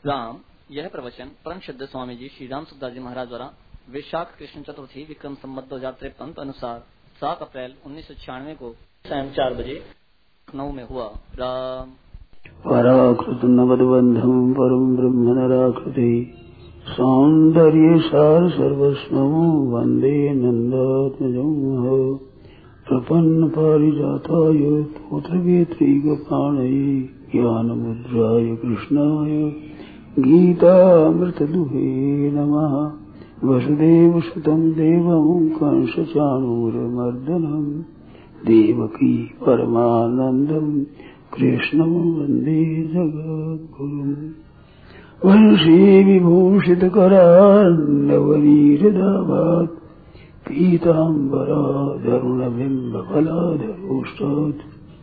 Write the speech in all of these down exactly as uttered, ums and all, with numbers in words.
राम। यह प्रवचन परम श्रद्धेय स्वामी जी श्री राम सुखदास जी महाराज द्वारा वैशाख कृष्ण चतुर्थी विक्रम संवत दो हजार तिरपन अनुसार सात अप्रैल उन्नीस सौ छियानवे को सायं चार बजे लखनऊ में हुआ। राम। पराकृत नवदबंधम परम ब्रह्म नराकृति सौंदर्य सार सर्वस्वम वंदे नंदात्मजं प्रपन्न पारिजाताय पुत्रवेत्रीगपाणये ज्ञानमुद्राय कृष्णाय गीतामृतदुहे नमः। वसुदेवसुतं देवं कंसचाणूरमर्दनं देवकी परमानन्दं कृष्णं वन्दे जगद्गुरुम्। वंशी विभूषितकरान्नवनीरदाभात् पीताम्बराधरुणबिम्बफलाधरोष्टात्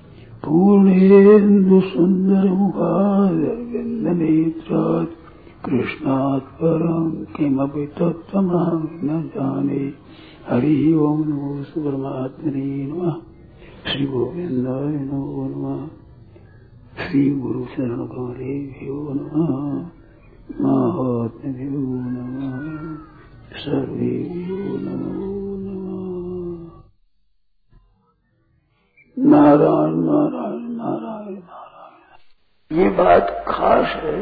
पूर्णेन्दुसुन्दरमुखादरविन्दनेत्रात् कृष्णात् परं किमपि तत्त्वमहं न जाने। हरि ओं नमो परमात्मने नमः। श्री गोविन्दाय नमो नमः। श्री गुरु शरण कमलेभ्यो नमः। महात्म्यो नमः। सर्वेभ्यो नमो नमः। नारायण नारायण नारायण नारायण। ये बात खास है,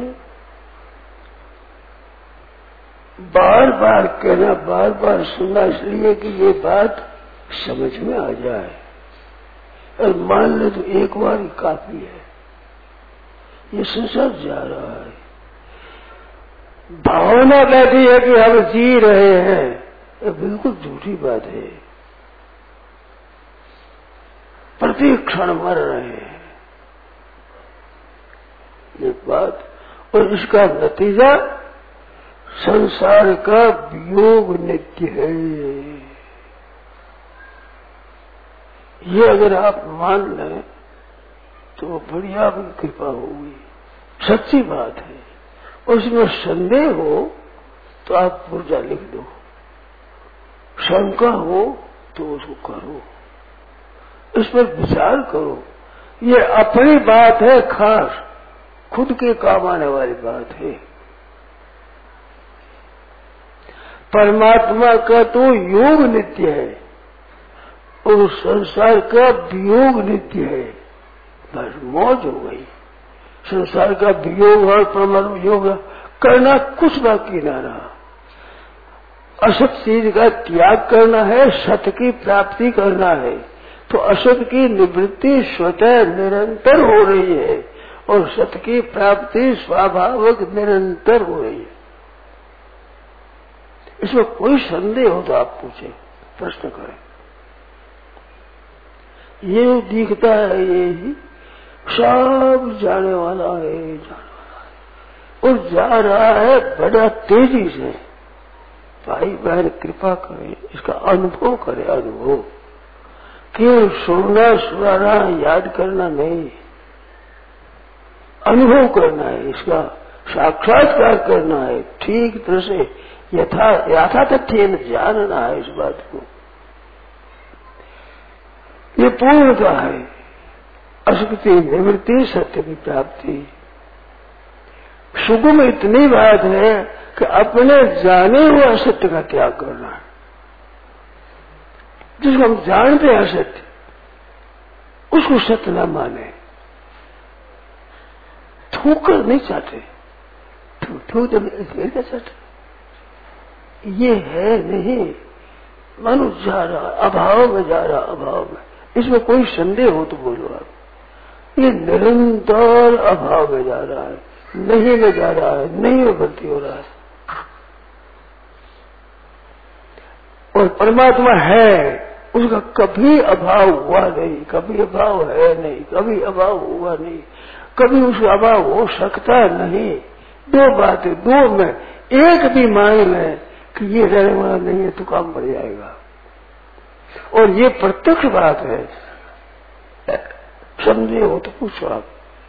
बार बार कहना, बार बार सुनना, इसलिए कि ये बात समझ में आ जाए और मान ले तो एक बार ही काफी है। ये संसार जा रहा है, भावना कहती है कि हम जी रहे हैं, ये बिल्कुल झूठी बात है। प्रति क्षण मर रहे हैं ये बात, और इसका नतीजा संसार का वियोग नित्य है। ये अगर आप मान लें तो बड़ी आपकी कृपा होगी, सच्ची बात है। उसमें संदेह हो तो आप पुर्जा लिख दो, शंका हो तो उसको करो, इस पर विचार करो। ये अपनी बात है, खास खुद के काम आने वाली बात है। परमात्मा का तो योग नित्य है और संसार का वियोग नित्य है। बस मौज हो गई। संसार का वियोग और परमात्मा योग करना कुछ बाकी ना रहा। असत चीज का त्याग करना है, सत्य की प्राप्ति करना है, तो असत की निवृत्ति स्वतः निरंतर हो रही है और सत्य की प्राप्ति स्वाभाविक निरंतर हो रही है। इसमें कोई संदेह हो तो आप पूछे, प्रश्न करें। ये दिखता है, ये ही सब जाने वाला है, जाने वाला है और जा रहा है बड़ा तेजी से। भाई बहन कृपा करें, इसका अनुभव करें। अनुभव केवल सुनना सुनाना याद करना नहीं, अनुभव करना है, इसका साक्षात्कार करना है, ठीक तरह से यथा यथा तथ्य जानना है इस बात को। ये पूर्णता है, असक्ति निवृत्ति, सत्य की प्राप्ति। सुख में इतनी बात है कि अपने जाने हुए असत्य का त्याग करना है। जिसको हम जानते हैं असत्य, उसको सत्य न माने। ठोकर नहीं चाहते, ठोक क्या चाहते, ये है नहीं। मनुष्य जा रहा, अभाव में जा रहा, अभाव में। इसमें कोई संदेह हो तो बोलो आप। ये निरंतर अभाव में जा रहा है, नहीं में जा रहा है, नहीं में भर्ती हो रहा है। और परमात्मा है, उसका कभी अभाव हुआ नहीं, कभी अभाव है नहीं, कभी अभाव हुआ नहीं, कभी उसका अभाव हो सकता नहीं। दो बातें, दो में एक भी मान लें कि ये रहने वाला नहीं है तो काम बढ़ जाएगा। और ये प्रत्यक्ष बात है, समझे हो तो पूछो आप।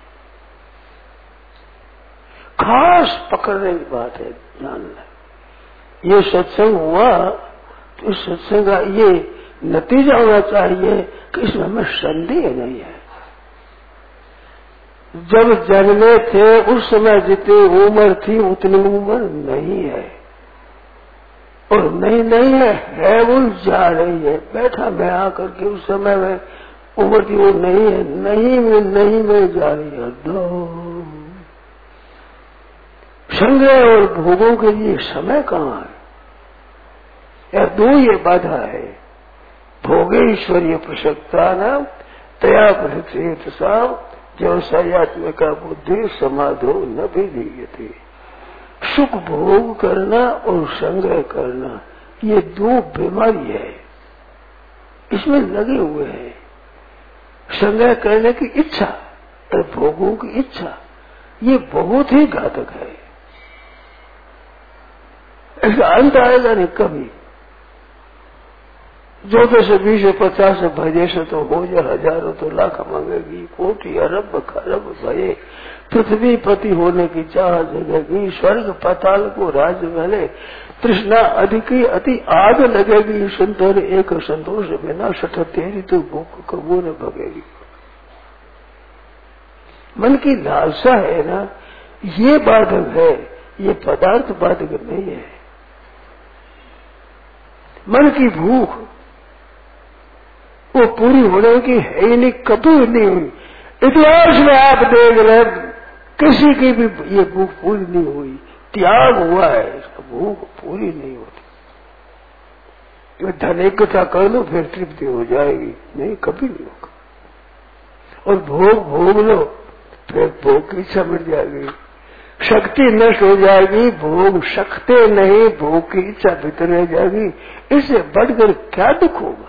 खास पकड़ने की बात है, जान लें। ये सत्संग हुआ तो इस सत्संग का ये नतीजा होना चाहिए कि इसमें हमें संदेह नहीं है। जब जन्मे थे उस समय जितनी उम्र थी उतनी उम्र नहीं है, और नहीं नहीं है, है वो जा रही है। बैठा मैं आकर के उस समय में उम्र थी वो नहीं है, नहीं में नहीं में जा रही है। दो संग्रह और भोगों के लिए समय कहाँ है? या दो ये बाधा है। भोगेश्वरीय प्रसक्ता नाम तया प्रसिद्ध साव व्यवसायत्मिका बुद्धि समाधो न भी दीयते। सुख भोग करना और संग्रह करना ये दो बीमारी है, इसमें लगे हुए हैं। संग्रह करने की इच्छा और भोगों की इच्छा ये बहुत ही घातक है। इसका अंत आएगा नहीं कभी। जो दस बीस पचास भजे से तो हो जाए, हजारों तो लाख मांगेगी, कोटि अरब खरब भये पृथ्वी पति होने की चाह जगेगी, स्वर्ग पाताल को राज मिले तृष्णा अधिकी अति आग लगेगी, संतोष एक संतोष बिना सठ तेरी तो भूख कबू न भगेगी। मन की लालसा है ना, ये बाधक है, ये पदार्थ बाधक नहीं है। मन की भूख वो पूरी होने की है ही नहीं, कभी नहीं हुई। इतिहास में आप देख रहे किसी की भी ये भूख पूरी नहीं हुई, त्याग हुआ है, इसका भूख पूरी नहीं होती। तो धन इकट्ठा कर लो फिर तृप्ति हो जाएगी, नहीं कभी नहीं होगा। और भोग भोग लो फिर भोग की इच्छा मिट जाएगी, शक्ति नष्ट हो जाएगी, भोग सकते नहीं, भोग की इच्छा भीतर रह जाएगी। इससे बढ़कर क्या दुख होगा?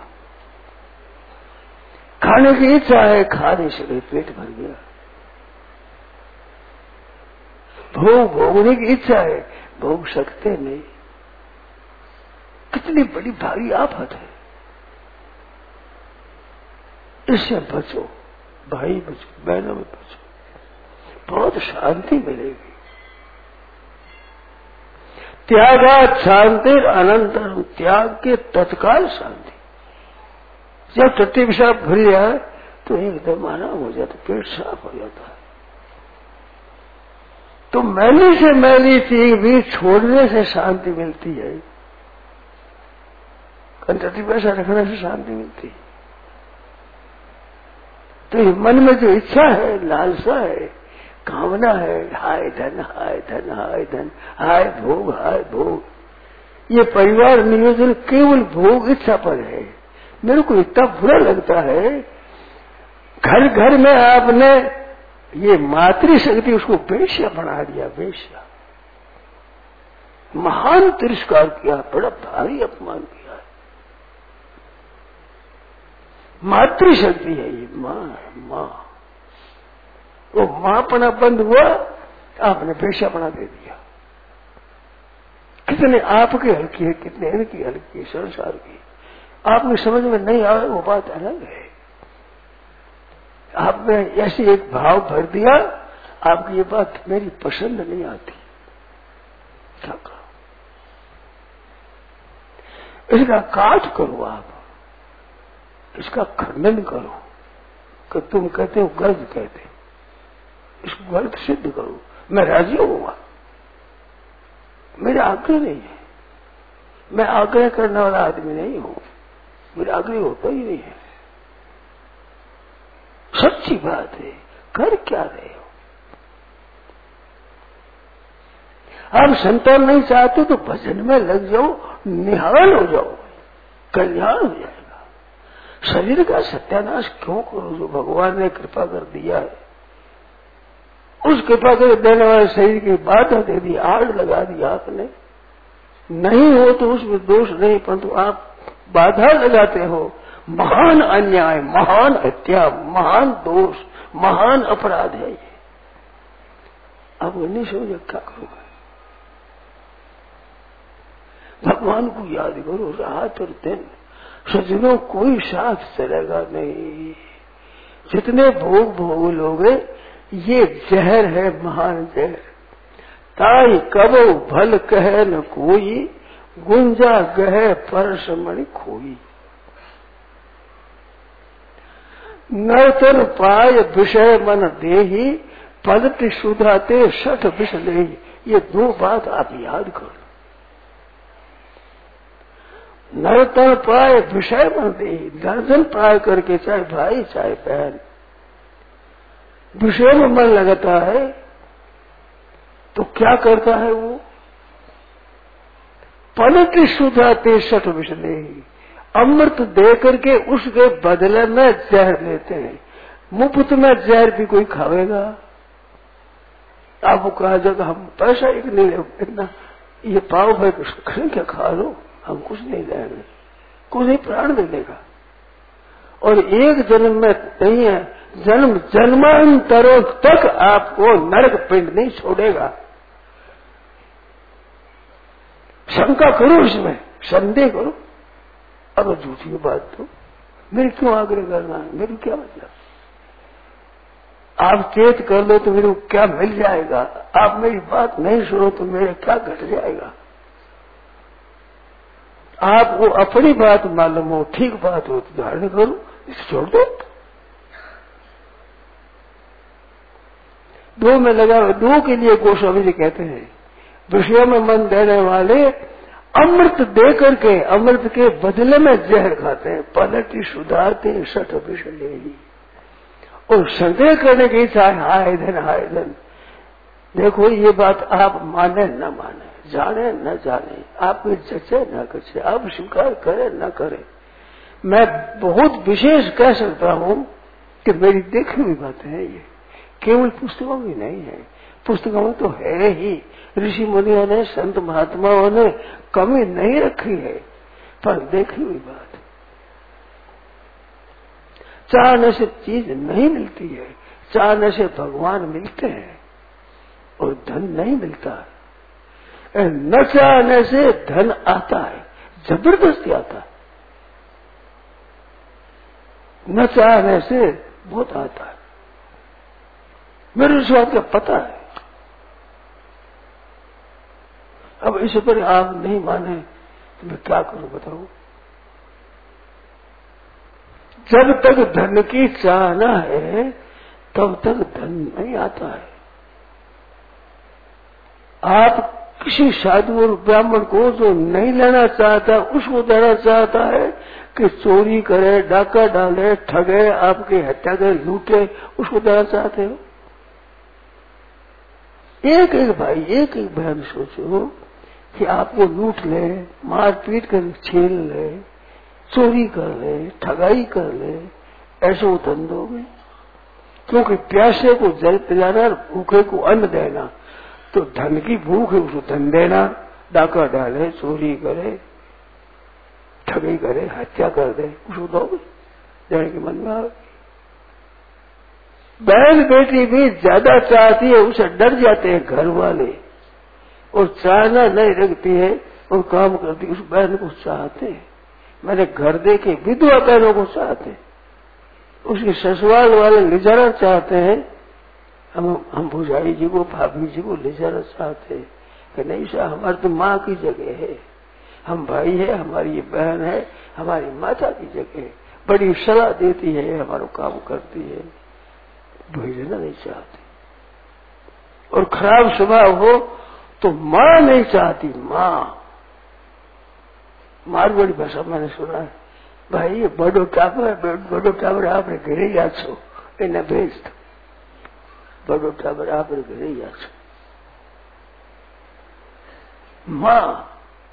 खाने की इच्छा है, खाने से पेट भर गया। भोग भोगने की इच्छा है, भोग सकते नहीं। कितनी बड़ी भारी आफत है। इससे बचो भाई, बचो बहनों में बचो, बहुत शांति मिलेगी। त्यागात शांति अनंतर, त्याग के तत्काल शांति। जब टट्टी पेशाब भरी जाए तो एकदम आराम हो जाता, पेट साफ हो जाता है। तो मैली से मैली चीज भी छोड़ने से शांति मिलती है, टट्टी पेशाब रखने से शांति मिलती है। तो मन में जो इच्छा है, लालसा है, कामना है, हाय धन हाय धन हाय धन, हाय भोग हाय भोग, ये परिवार नियोजन केवल भोग इच्छा पर है। मेरे को इतना बुरा लगता है, घर घर में आपने ये मातृ शक्ति उसको वेश्या बना दिया, वेश्या। महान तिरस्कार किया, बड़ा भारी अपमान किया। मातृ शक्ति है ये, माँ है माँ। वो माँपना बंद हुआ, आपने वेश्यापना दे दिया। कितने आपके हल्की है, कितने इनकी हल्की है, संसार की। आपने समझ में नहीं आया वो बात अलग है। आपने ऐसी एक भाव भर दिया, आपकी ये बात मेरी पसंद नहीं आती, क्या करो? इसका काट करो, आप इसका खंडन करो कि तुम कहते हो गलत कहते, इसको गलत सिद्ध करो। मैं राजी होऊंगा, मेरे आग्रह नहीं है, मैं आग्रह करने वाला आदमी नहीं हूं, मेरा आग्रह होता ही नहीं है। सच्ची बात है, कर क्या रहे हो? आप संतान नहीं चाहते तो भजन में लग जाओ, निहाल हो जाओ, कल्याण हो जाएगा। शरीर का सत्यानाश क्यों करो? जो भगवान ने कृपा कर दिया है, उस कृपा कर देने वाले शरीर की बाधा दे दी, आड़ लगा दी आपने। नहीं हो तो उसमें दोष नहीं, परंतु आप बाधा लगाते हो। महान अन्याय, महान हत्या, महान दोष, महान अपराध है ये। अब नहीं समझे क्या करोगे? भगवान को याद करो, रात और दिन। सज्जनों कोई साथ चलेगा नहीं। जितने भोग भोग लोगे ये जहर है, महान जहर। ताई कबो भल कहे न कोई, गुंजा गहे परस मणि खोई। नर्तन पाय विषय मन देही, पलट सुधाते सठ बिसले। ये दो बात आप याद करो। नरतन पाए विषय मन दे, दर्जन पाए करके, चाहे भाई चाहे बहन, विषय में मन लगाता है तो क्या करता है वो? पलट सुधाते सठ बिसले। अमृत दे करके उसके बदले में जहर लेते हैं। मुफ्त में जहर भी कोई खावेगा? आपको कहा जाएगा हम पैसा एक नहीं ले, इतना ये पाव भाई कुछ क्या खा लो, हम कुछ नहीं देंगे, कुछ नहीं प्राण दे देगा। और एक जन्म में नहीं है, जन्म जन्मांतरों तक आपको नरक पिंड नहीं छोड़ेगा। शंका करो, इसमें संदेह करो। अब झूठी बात तो मेरे क्यों आग्रह करना है? मेरी क्या मतलब? आप चेत कर लो तो मेरे को क्या मिल जाएगा? आप मेरी बात नहीं सुनो तो मेरे क्या घट जाएगा? आपको अपनी बात मालूम हो, ठीक बात हो तो धारण करो, इसे छोड़ दो। दो में लगा, दो के लिए गोस्वामी जी कहते हैं विषय में मन देने वाले अमृत दे करके अमृत के बदले में जहर खाते हैं। पलटी सुधारते सठ बिसले। और संदेह करने की इच्छा है, हाय धन हाय धन। देखो ये बात आप माने न माने, जाने न जाने, आपके जचे न कचे, आप स्वीकार करे न करे, मैं बहुत विशेष कह सकता हूं कि मेरी देखी हुई बातें हैं। ये केवल पुस्तकों में नहीं है, पुस्तकों में तो है ही। ऋषि मुनियों ने, संत महात्माओं ने कमी नहीं रखी है, पर देखी हुई बात। चाहने से चीज नहीं मिलती है, चाहने से भगवान मिलते हैं और धन नहीं मिलता है। न चाहने से धन आता है, जबरदस्ती आता है। न चाहने से बहुत आता है, मेरे इस बात का पता है। अब इस पर आप नहीं माने तो मैं क्या करूं बताओ? जब तक धन की चाहना है तब तक धन नहीं आता है। आप किसी साधु और ब्राह्मण को जो नहीं लेना चाहता उसको देना चाहता है कि चोरी करे, डाका डाले, ठगे, आपकी हत्या करे, लूटे, उसको देना चाहते हो? एक एक भाई, एक एक बहन सोचो कि आपको लूट ले, मारपीट कर छीन ले, चोरी कर ले, ठगाई कर ले, ऐसे वो धन दोगे? क्योंकि प्यासे को जल पिलाना, भूखे को अन्न देना, तो धन की भूख है, उसको धन देना। डाका डाले, चोरी करे, ठगी करे, हत्या कर दे, उसको दोगे? देने के मन में आवे। बहन बेटी भी ज्यादा चाहती है, उसे डर जाते हैं घर वाले, और चाहना नहीं रखती है और काम करती है, उस बहन को चाहते हैं। मैंने घर देखे विधवा बहनों को चाहते हैं, उसके ससुराल वाले ले जाना चाहते हैं। हम हम भुजाई जी को, भाभी जी को ले जाना चाहते हैं कि नहीं साहब, हमारी तो माँ की जगह है, हम भाई है, हमारी ये बहन है, हमारी माता की जगह है, बड़ी सलाह देती है, हमारा काम करती है। भेजना नहीं चाहती। और खराब स्वभाव हो तो माँ नहीं चाहती। माँ मारवाड़ी भाषा मैंने सुना है, भाई ये बड़ो टाबर, बड़ो टाबर आपने घरे या छो, એને भेज दो, बड़ो टाबर आपने घरे या छो। माँ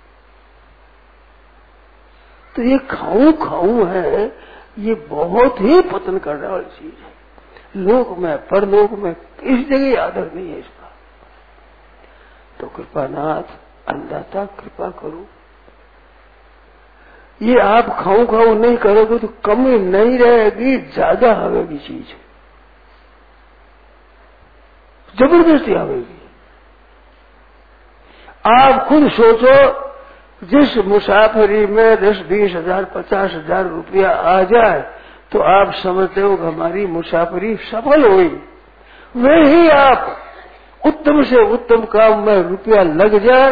तो ये खाऊं खाऊं है, ये बहुत ही पतन करने वाली चीज है। लोक में, परलोक में किस जगह आदर नहीं है इसका। तो कृपानाथ, अन्नदाता कृपा करो। ये आप खाऊं खाऊं नहीं करोगे तो कमी नहीं रहेगी, ज्यादा आवेगी चीज, जबरदस्ती आवेगी। आप खुद सोचो, जिस मुसाफरी में दस बीस हजार पचास हजार रुपया आ जाए तो आप समझते हो कि हमारी मुसाफरी सफल हुई। वही आप उत्तम से उत्तम काम में रुपया लग जाए,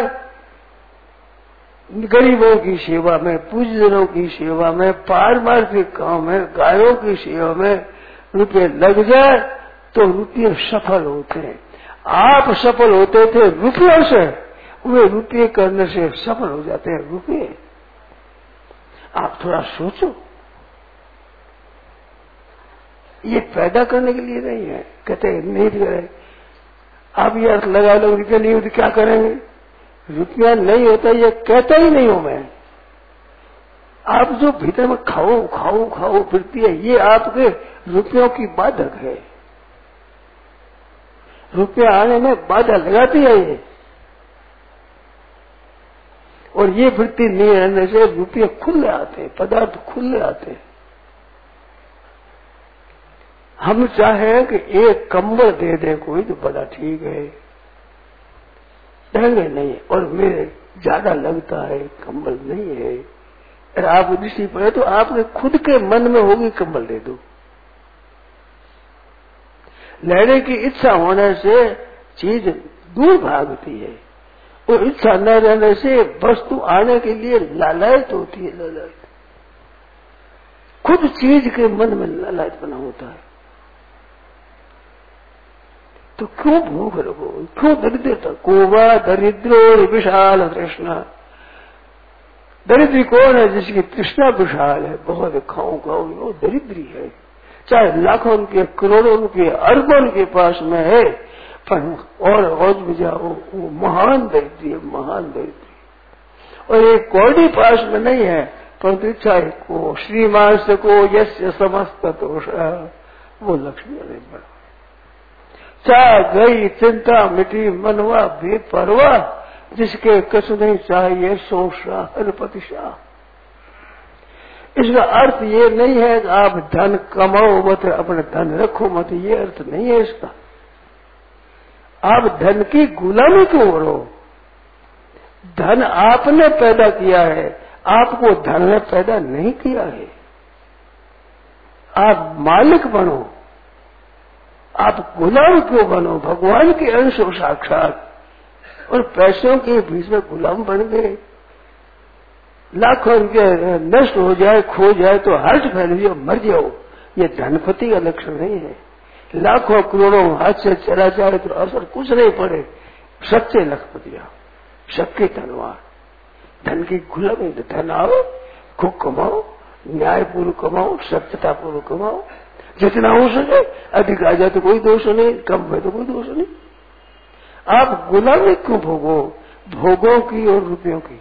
गरीबों की सेवा में, पूज्यजनों की सेवा में, पारमार्थिक काम में, गायों की सेवा में रुपये लग जाए तो रुपये सफल होते हैं। आप सफल होते थे रुपयों से, वे रुपये करने से सफल हो जाते हैं रुपये। आप थोड़ा सोचो, ये पैदा करने के लिए नहीं है। कहते नहीं करें, आप ये अर्थ लगा लो रुपया नहीं होती क्या करेंगे, रुपया नहीं होता ये कहता ही नहीं हूं मैं। आप जो भीतर में खाओ खाओ खाओ फिरती है, ये आपके रुपयों की बाधक है। रुपया आने में बाधा लगाती है ये, और ये वृत्ति नहीं रहने से रुपये खुले आते हैं, पदार्थ खुले आते हैं। हम चाहे कि एक कंबल दे दे कोई तो बड़ा ठीक है, देंगे नहीं, और मेरे ज्यादा लगता है कंबल नहीं है। अगर आप दृष्टि पड़े तो आपने खुद के मन में होगी कंबल दे दो। लेने की इच्छा होने से चीज दूर भागती है, और इच्छा न रहने से वस्तु आने के लिए लालच होती है। लालच खुद चीज के मन में लालच बना होता है। तो क्यों भूख रखो, क्यों दरिद्रता? कोवा दरिद्रो विशाल तृष्णा। दरिद्री कौन है? जिसकी तृष्णा विशाल है, बहुत खाऊं खाऊं, वो दरिद्री है। चाहे लाखों रुपये करोड़ों रुपये अरबों के पास में है, पर और रोज में जाओ वो महान दरिद्री है, महान दरिद्री। और एक कौड़ी पास में नहीं है, परंतु चाहे को श्रीमान से को यस्य समस्त दोष, वो लक्ष्मी नहीं बड़ा। चाह गई चिंता मिटी मनवा बेपरवाह, जिसके कछ नहीं चाहिए सो शाह प्रतिशाह। इसका अर्थ ये नहीं है कि आप धन कमाओ मत, अपने धन रखो मत, ये अर्थ नहीं है इसका। आप धन की गुलामी क्यों करो? धन आपने पैदा किया है, आपको धन ने पैदा नहीं किया है। आप मालिक बनो, आप गुलाम क्यों बनो? भगवान के अंश हो साक्षात, और पैसों के बीच में गुलाम बन गए। लाखों रुपये नष्ट हो जाए, खो जाए तो हर्ष फैल जाओ, मर जाओ, ये धनपति का लक्षण नहीं है। लाखों करोड़ों हाथ से चला जाए तो असर कुछ नहीं पड़े, सच्चे लखपतिया, सबके धनवान। धन की गुलामी, धन आओ खूब कमाओ, न्यायपूर्वक कमाओ, सत्यता पूर्वक कमाओ, जितना हो सके। अधिक आ जाए तो कोई दोष नहीं, कम है तो कोई दोष नहीं। आप गुलामी क्यों भोगो? भोगों की और रुपयों की।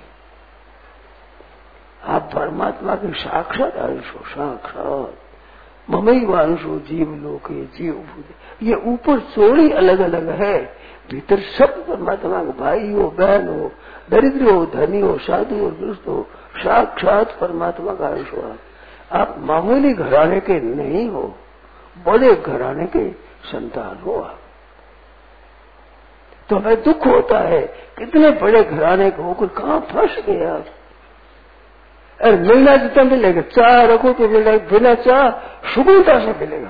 आप परमात्मा के साक्षात अंश हो, साक्षात ममई वांशो जीव लोके जीव भूत। ये ऊपर चोरी अलग अलग है, भीतर सब परमात्मा के भाई हो, बहन हो, दरिद्र हो, धनी हो, साधु हो, दुष्ट हो, साक्षात परमात्मा का अंश हो। आप मामूली घराने के नहीं हो, बड़े घराने के संतान हो आप। तो हमें दुख होता है, कितने बड़े घराने के होकर कहां फंस गए आप। अरे मिलना जितना मिलेगा, चाह रखो तो मिलेगा, बिना चाह सुगमता से मिलेगा,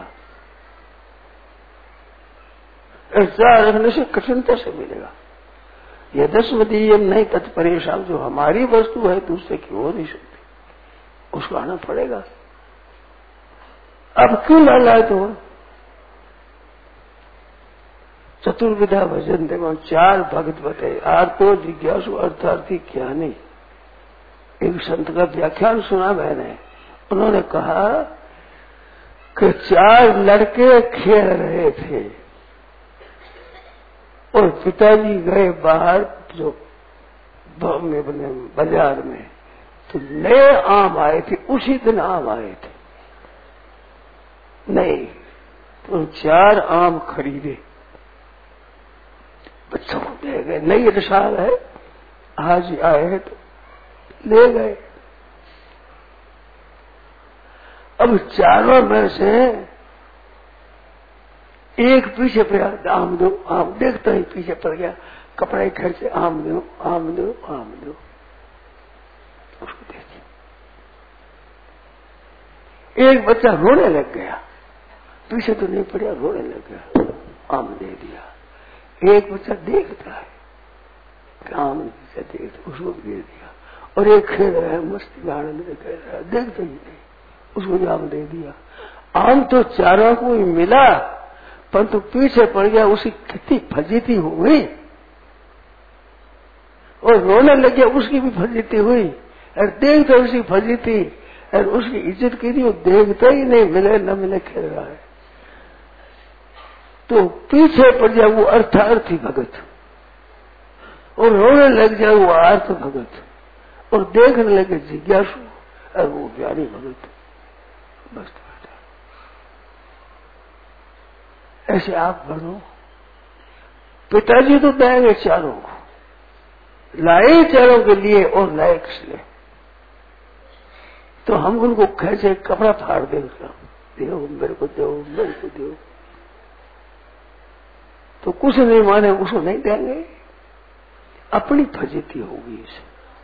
चाह रखने से कठिनता से मिलेगा। यह दसमदीयम नहीं तत्परेशान, जो हमारी वस्तु है दूसरे की हो नहीं सकती, उसको आना पड़ेगा। अब क्यों लालच हो? चतुर्विधा भजन देखो, चार भक्त बताए, आर्तो जिज्ञासु अर्थार्थी क्या नहीं। एक संत का व्याख्यान सुना मैंने, उन्होंने कहा कि चार लड़के खेल रहे थे और पिताजी गए बाहर जो में बने बाजार में, तो नए आम आए थे, उसी दिन आम आए थे नहीं, तो चार आम खरीदे, बच्चों को दे गए। नई रसाल है, आज आए हैं तो ले गए। अब चारों में से एक पीछे पड़ा, आम दो आम, देखता ही पीछे पड़ गया, कपड़े घर से आम दो आम दो आम दो, उसको दे दिया। एक बच्चा रोने लग गया, पीछे तो नहीं पड़ा, रोने लग गया, आम दे दिया। एक बच्चा देखता है, आम पीछे देखता, उसको दे दिया। और एक खेल रहा है, मस्ती आनंद में खेल रहा है, देखते ही नहीं, उसको आम दे दिया। आम तो चारों को ही मिला, परंतु पीछे पड़ गया, उसकी कितनी फजीती हो गई और रोने लग गया, उसकी भी फजीती हुई। और देखते उसकी फजीती और उसकी इज्जत की नहीं, वो देखता ही नहीं, मिले न मिले खेल रहा है। तो पीछे पड़ जाए वो अर्थार्थी भगत और रोने लग जाए वो आर्थ भगत और देखने लगे जिज्ञासु और वो ज्ञानी भगत। बस ऐसे आप बनो। पिताजी तो देंगे चारों को, लाए चारों के लिए और लाए किस लिए? तो हम उनको कैसे कपड़ा फाड़ दे उसका, दो मेरे को दो मेरे को दो, तो कुछ नहीं माने उसको नहीं देंगे। अपनी फजीती होगी इसे,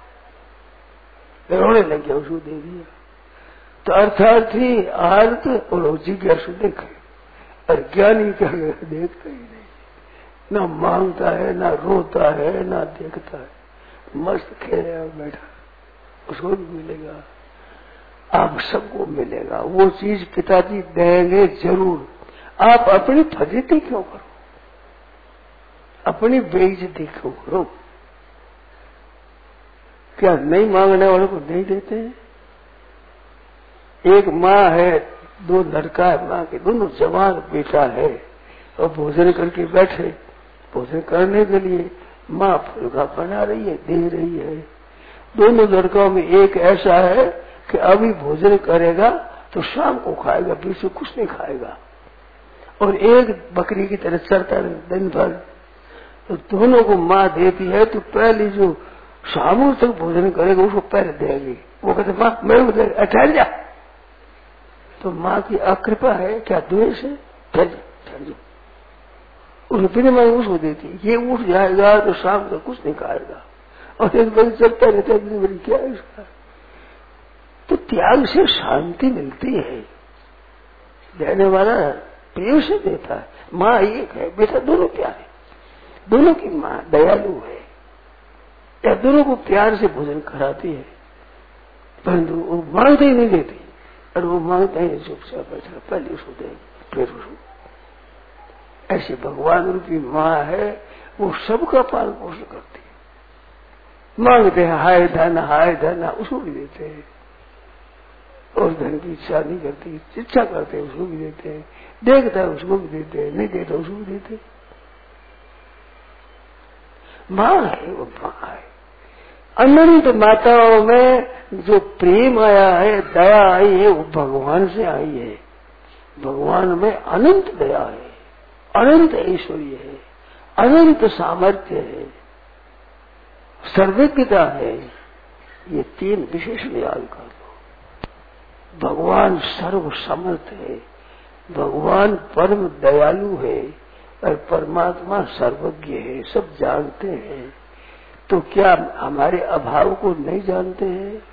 रोने लग गया, उसको दे दिया। तो अर्थार्थी आर्थ और जिज्ञासु देखे और ज्ञानी क्या देखता ही नहीं, ना मांगता है, ना रोता है, ना देखता है, मस्त खेले और बैठा। उसको भी मिलेगा, आप सबको मिलेगा वो चीज, पिताजी देंगे जरूर। आप अपनी फजीती क्यों करो, अपनी बेइज्जती क्यों करो? क्या नहीं मांगने वालों को नहीं देते हैं? एक माँ है, दो लड़का है, माँ के दोनों जवान बेटा है और भोजन करके बैठे, भोजन करने के लिए माँ फुलका बना रही है, दे रही है। दोनों लड़कों में एक ऐसा है कि अभी भोजन करेगा तो शाम को खाएगा, बीच में कुछ नहीं खाएगा, और एक बकरी की तरह चलता है दिन भर। तो दोनों को माँ देती है, तो पहले जो शाम तक भोजन करेगा उसको पहले देगी। वो कहते माँ मेरे को दे, ठहर जा। तो माँ की अकृपा है, क्या द्वेष है? ठहर जा ठहर जा, उसको बिना मांगे उसको देती। ये उठ जाएगा तो शाम तक कुछ नहीं खाएगा और एक बार चलता रहता है, क्या है इसका? तो त्याग से शांति मिलती है, देने वाला प्रेम से देता है। माँ एक है, बेटा दोनों प्यारे, दोनों की माँ दयालु है, या दोनों को प्यार से भोजन कराती है, परंतु वो मांगते ही नहीं देती, और वो मांगता ही चुपचाप बैठा, पहले उसको देगी फिर उसको। ऐसे भगवान रूपी माँ है, वो सबका पालन पोषण करती है। मांगते हैं हाय धन हाय धन, उसको भी देते हैं, और धन की इच्छा नहीं करती, इच्छा करते हैं उसको भी देते हैं, देखता है उसको भी देते हैं, नहीं देता उसको भी देते हैं। माँ है वो माँ है। अनंत माताओं में जो प्रेम आया है, दया आई है, वो भगवान से आई है। भगवान में अनंत दया है, अनंत ऐश्वर्य है, अनंत सामर्थ्य है, सर्वज्ञता है। ये तीन विशेषण याद कर लो। भगवान सर्व समर्थ है, भगवान परम दयालु है, और परमात्मा सर्वज्ञ है, सब जानते हैं। तो क्या हमारे अभाव को नहीं जानते हैं?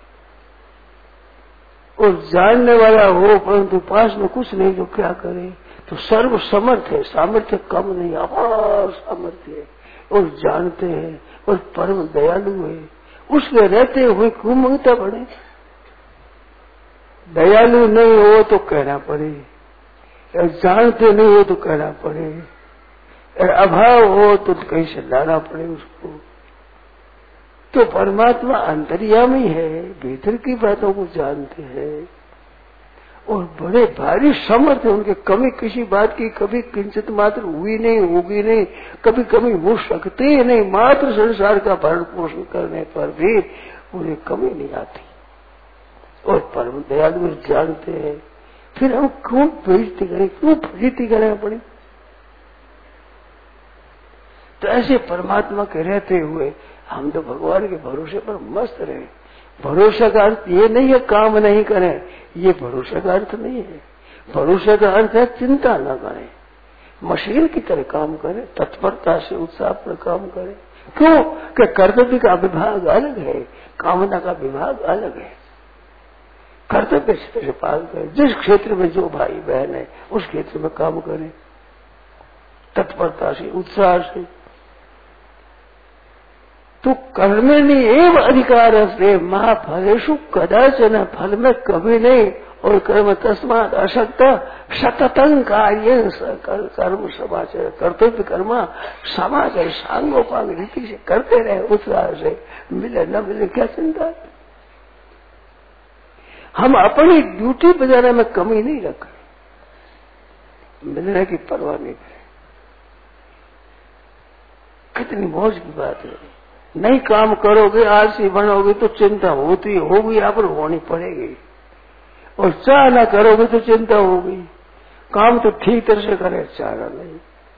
और जानने वाला हो परंतु पास में कुछ नहीं, तो क्या करे? तो सर्व समर्थ है, सामर्थ्य कम नहीं, अपार सामर्थ्य है, और जानते हैं, और परम दयालु है। उसके रहते हुए क्यों मांगता पड़े? दयालु नहीं हो तो कहना पड़े, और जानते नहीं हो तो कहना पड़े, और अभाव हो तो कहीं से लाना पड़े उसको। तो परमात्मा अंतर्यामी है, भीतर की बातों को जानते हैं, और बड़े भारी समर्थ है। उनके कमी किसी बात की कभी किंचित मात्र हुई नहीं, होगी नहीं, कभी कमी हो सकती ही नहीं। मात्र संसार का भरण पोषण करने पर भी उन्हें कमी नहीं आती, और परम दयालु जानते हैं। फिर हम क्यों बेइज्जती करें, क्यों फजीती करें पड़े? तो ऐसे परमात्मा के रहते हुए हम तो भगवान के भरोसे पर मस्त रहे। भरोसा का अर्थ ये नहीं है काम नहीं करें, ये भरोसा का अर्थ नहीं है। भरोसा का अर्थ है चिंता न करें, मशीन की तरह काम करें, तत्परता से उत्साह पर काम करें। क्यों कि कर्तव्य का विभाग अलग है, कामना का विभाग अलग है। कर्तव्य क्षेत्र से पालन करें, जिस क्षेत्र में जो भाई बहन है उस क्षेत्र में काम करें, तत्परता से उत्साह से। तो कर्मणि एव अधिकार से महाफलेषु कदाचन, फल में कभी नहीं और कर्म तस्मात् असक्त सततं कार्य कर्म समाचार कर्तव्य कर्म समाचार सांगोपांग रीति से करते रहे, उत्साह से, मिले न मिले क्या चिंता है। हम अपनी ड्यूटी बजाने में कमी नहीं रख रहे, मिलने की परवाह नहीं करें। कितनी मौज की बात है। नहीं काम करोगे, आलसी बनोगे तो चिंता होती होगी, आप होनी पड़ेगी। और चाह ना करोगे तो चिंता होगी। काम तो ठीक तरह से करे, चाह नहीं।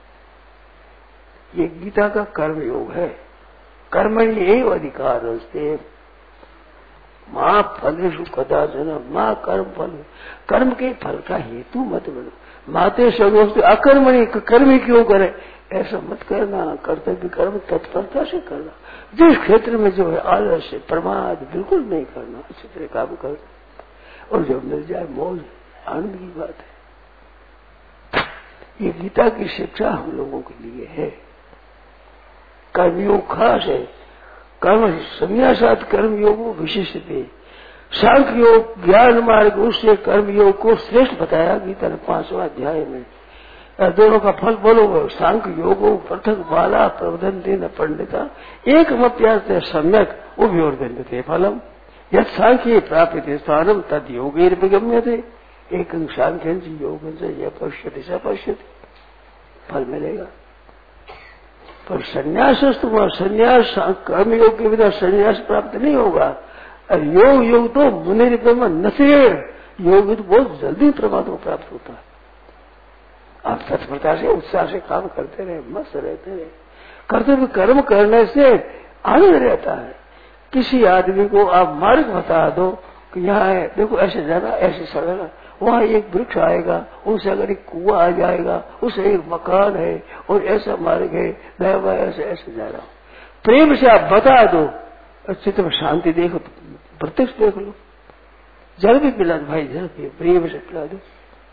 ये गीता का कर्म योग है। कर्म ही अधिकार है। माँ फलेषु कदाचन माँ कर्म फल, कर्म के फल का हेतु मत बनो। माते सगोस्ते अकर्मणी, कर्म ही क्यों करे, ऐसा मत करना। कर्तव्य कर्म तत्परता से करना। जिस क्षेत्र में जो है आलस्य प्रमाद बिल्कुल नहीं करना, अच्छी तरह काम करना। और जब मिल जाए मौज, आनंद की बात है। ये गीता की शिक्षा हम लोगों के लिए है। कर्मयोग खास है। कर्म संन्यासात कर्मयोग विशिष्टते। सांख्य योग ज्ञान मार्ग, उससे कर्मयोग को श्रेष्ठ बताया गीता ने पांचवा अध्याय में। दोनों का फल बोलो। सांख्य योगो पृथक बाला प्रवदन्ते न पंडिता एक मप्यास सम्यक उभयोर्दन्ते फलम यद सांख्य प्राप्त स्थानम तद योगेर विगम्य थे। एक सांख्य योग से यह पश्यति स पश्यति, फल मिलेगा। पर संन्यास तो संन्यास कर्मयोग के बिना संन्यास प्राप्त नहीं होगा। और योग योग तो मुनि नशेर योग तो बहुत जल्दी परमात्मा प्राप्त होता है। आप तत्परता से उत्साह से काम करते रहे, मस्त रहते रहे। कर्तव्य कर्म करने से आनंद रहता है। किसी आदमी को आप मार्ग बता दो कि यहाँ है, देखो ऐसे जाना, ऐसे सड़ना, वहाँ एक वृक्ष आएगा, उनसे अगर एक कुआं आ जाएगा, उसे एक मकान है और ऐसा मार्ग है, दया ऐसे ऐसे जाना। प्रेम से आप बता दो, चित्त में शांति देखो, प्रत्यक्ष देख लो। जल भी पिला दो भाई, जल पिए, प्रेम से पिला दो।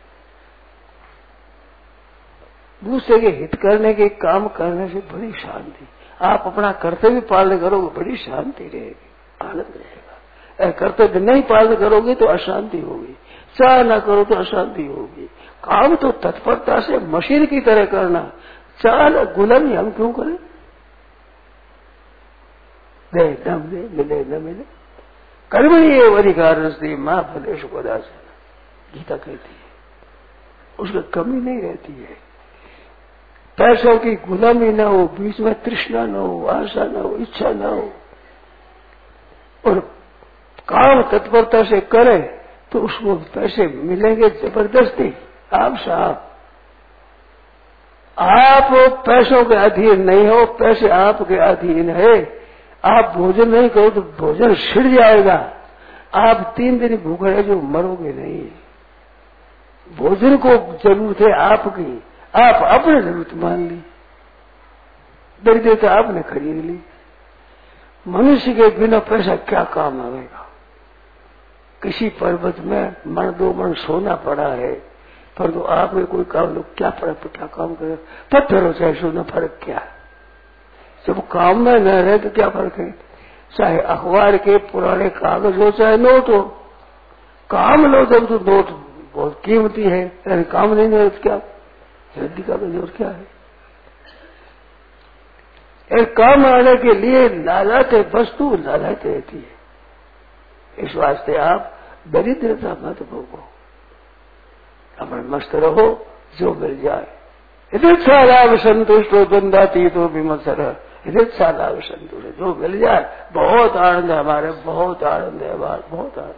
दूसरे के हित करने के काम करने से बड़ी शांति। आप अपना कर्तव्य पालन करोगे, बड़ी शांति रहेगी, आनंद रहेगा। कर्तव्य नहीं पालन करोगे तो अशांति होगी, चाह न करो तो अशांति होगी। काम तो तत्परता से मशीन की तरह करना, चाह न गुलामी हम क्यों करें। दे न मिले, मिले न मिले, कर्मणि एव अधिकारस्ते मां फलेषु कदाचन, गीता कहती है। उसमें कमी नहीं रहती है। पैसों की गुलामी न हो, बीच में तृष्णा न हो, आशा न हो, इच्छा न हो, और काम तत्परता से करे तो उसको पैसे मिलेंगे जबरदस्ती। आप साहब, आप पैसों के अधीन नहीं हो, पैसे आपके अधीन है। आप भोजन नहीं करो तो भोजन छिड़ जाएगा। आप तीन दिन भूखे रहे जो मरोगे नहीं। भोजन को जरूरत है आपकी, आप अपने जरूरत मान ली, दरिद्रता आपने खरीद ली। मनुष्य के बिना पैसा क्या काम आएगा। किसी पर्वत में मन दो मन सोना पड़ा है, पर तो आपने कोई काम लो, क्या फर्क, क्या काम करे, पत्थर हो चाहे सोना, फर्क क्या है। जब काम में न रहे तो क्या फर्क है। चाहे अखबार के पुराने कागज हो चाहे नोट हो, काम लो जब तो नोट बहुत कीमती है, अरे काम नहीं है तो क्या रद्दी कागज और क्या है। एक काम आने के लिए लालच वस्तु लालच रहती है। इस वास्ते आप दरिद्रता मत भोगो, अपने मस्त रहो, जो मिल जाए। इच्छा लाभ संतुष्ट हो द्वंदाती तो विमत्सर, इच्छा लाभ संतुष्ट, जो मिल जाए बहुत आनंद है हमारे, बहुत आनंद है हमारे, बहुत आनंद।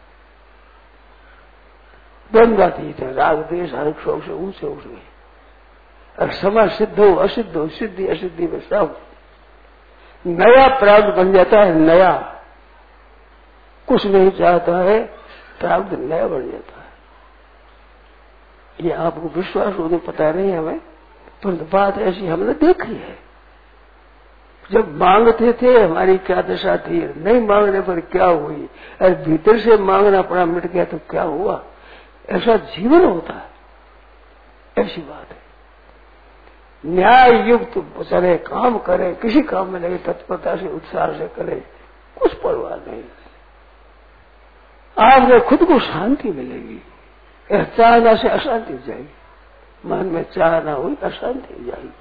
द्वंदातीत है, राग देश हर शोक से ऊंचे उठ गए। और समय सिद्ध हो असिद्ध हो, सिद्धि असिद्धि में सब नया प्राप्त बन जाता है। नया कुछ नहीं चाहता है, प्राप्त नया बन जाता है। ये आपको विश्वास हो तो पता नहीं हमें, परंतु बात ऐसी हमने देखी है। जब मांगते थे हमारी क्या दशा थी, नहीं मांगने पर क्या हुई, और भीतर से मांगना पड़ा मिट गया तो क्या हुआ। ऐसा जीवन होता है, ऐसी बात है। न्याय युक्त चले, काम करे, किसी काम में लगे तत्परता से उत्साह से करे, कुछ परवाह नहीं। आपने खुद को शांति मिलेगी। चाहना से अशांति हो जाएगी, मन में चाहना हुई अशांति हो जाएगी,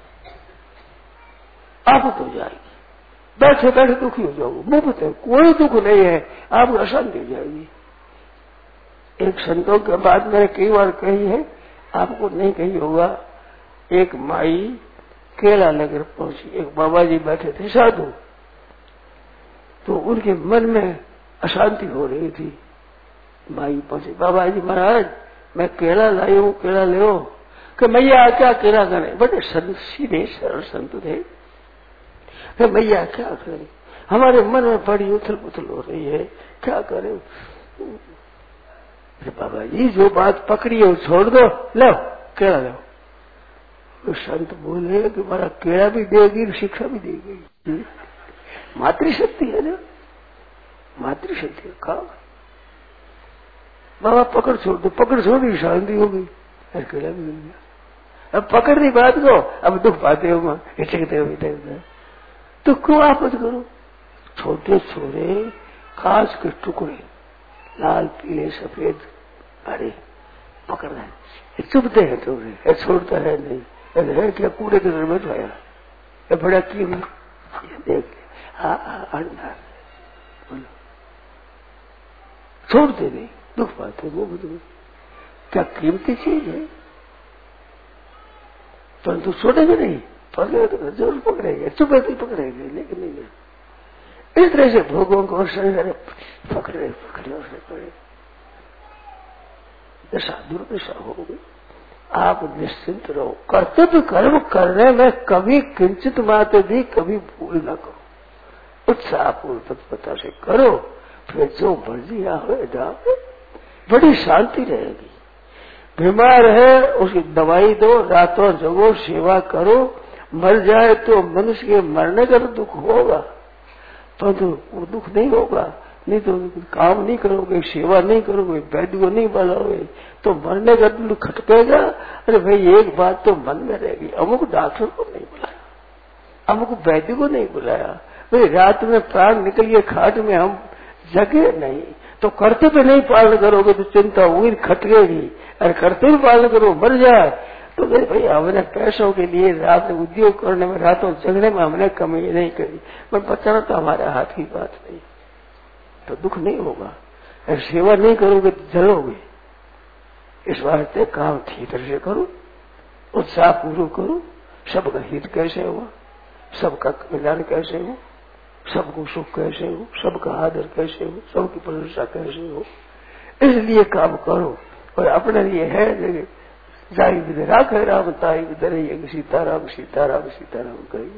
आफत हो जाएगी, बैठे बैठे दुखी हो जाओगे, मुफ्त है, कोई दुख नहीं है, आपको अशांति हो जाएगी। एक संतों के बात मैंने कई बार कही है, आपको नहीं कही होगा। एक माई केला लेकर पहुंची, एक बाबा जी बैठे थे साधु, तो उनके मन में अशांति हो रही थी। माई पहुंची, बाबा जी महाराज मैं केला लाई हूं, केला ले हो। कि मैया क्या केला करे, बड़े संत सीधे सरल संत थे। कि मैया क्या करे, हमारे मन में बड़ी उथल पुथल हो रही है, क्या करे। बाबा जी जो बात पकड़ी है छोड़ दो, लो केला लो। तो संत बोले कि हमारा केला भी देगी, शिक्षा भी देगी। मातृशक्ति है ना, मातृशक्ति है, खाओ। बाबा पकड़ छोड़ दो, पकड़ छोड़ी शांति हो गई, केला भी मिल गया। अब पकड़ दी बात को, अब दुख पाते हो मां, हिचकते हो इधर, तो क्यों आपस करो। छोटे छोटे कांच के टुकड़े, लाल पीले सफेद, अरे पकड़ रहे, चुभते हैं टुकड़े, छोड़ता है नहीं, है क्या कूड़े के घर में उठाया, ये बड़ा कीमत, देख अंडा बोलो, छोड़ते नहीं, दुख पाते वो बुद्ध, क्या कीमती चीज है, परंतु तो छोड़ेंगे नहीं, पकड़े तो जरूर पकड़ेंगे, चुपे तो पकड़ेंगे, लेकिन नहीं। इस तरह से भोगों को शरीर पकड़े पकड़े पकड़े, दशा दुर्दशा हो गई। आप निश्चिंत रहो, कर्तव्य कर्म करने में कभी किंचित मात्र भी कभी भूल न करो, उत्साहपूर्ण तत्परता से करो, फिर जो मर्जी आवे जाओ, बड़ी शांति रहेगी। बीमार है उसकी दवाई दो, रातों जगो, सेवा करो, मर जाए तो मनुष्य के मरने का तो दुख होगा, परंतु वो दुख नहीं होगा, नहीं तो काम नहीं करोगे, सेवा नहीं करोगे, वैद्य को नहीं बुलाओगे तो मरने का दुख खटकेगा। अरे भाई एक बात तो मन में रहेगी, अमुक डॉक्टर को नहीं बुलाया, अमुक वैद्य को नहीं बुलाया, भाई रात में प्राण निकल गए खाट में, हम जगे नहीं, तो कर्तव्य नहीं पालन करोगे तो चिंता हुई खटकेगी। अरे कर्तव्य पालन करो, मर जाए तो भाई हमने पैसों के लिए रात में उद्योग करने में, रातों जगने में हमने कमी नहीं करी, पर बचाना तो हमारे हाथ की बात नहीं, तो दुख नहीं होगा। अगर सेवा नहीं करोगे तो जलोगे। इस वास्ते काम ठीक तरह से करो, उत्साह पूर्वक करो, सबका हित कैसे हुआ, सबका कल्याण कैसे हो, सबको सुख कैसे हो, सबका आदर कैसे हो, सबकी प्रशंसा कैसे हो, इसलिए काम करो। और अपने लिए है जाई विदे राखे राम, ताई विदे रहिए, सीताराम सीताराम सीताराम कहिए।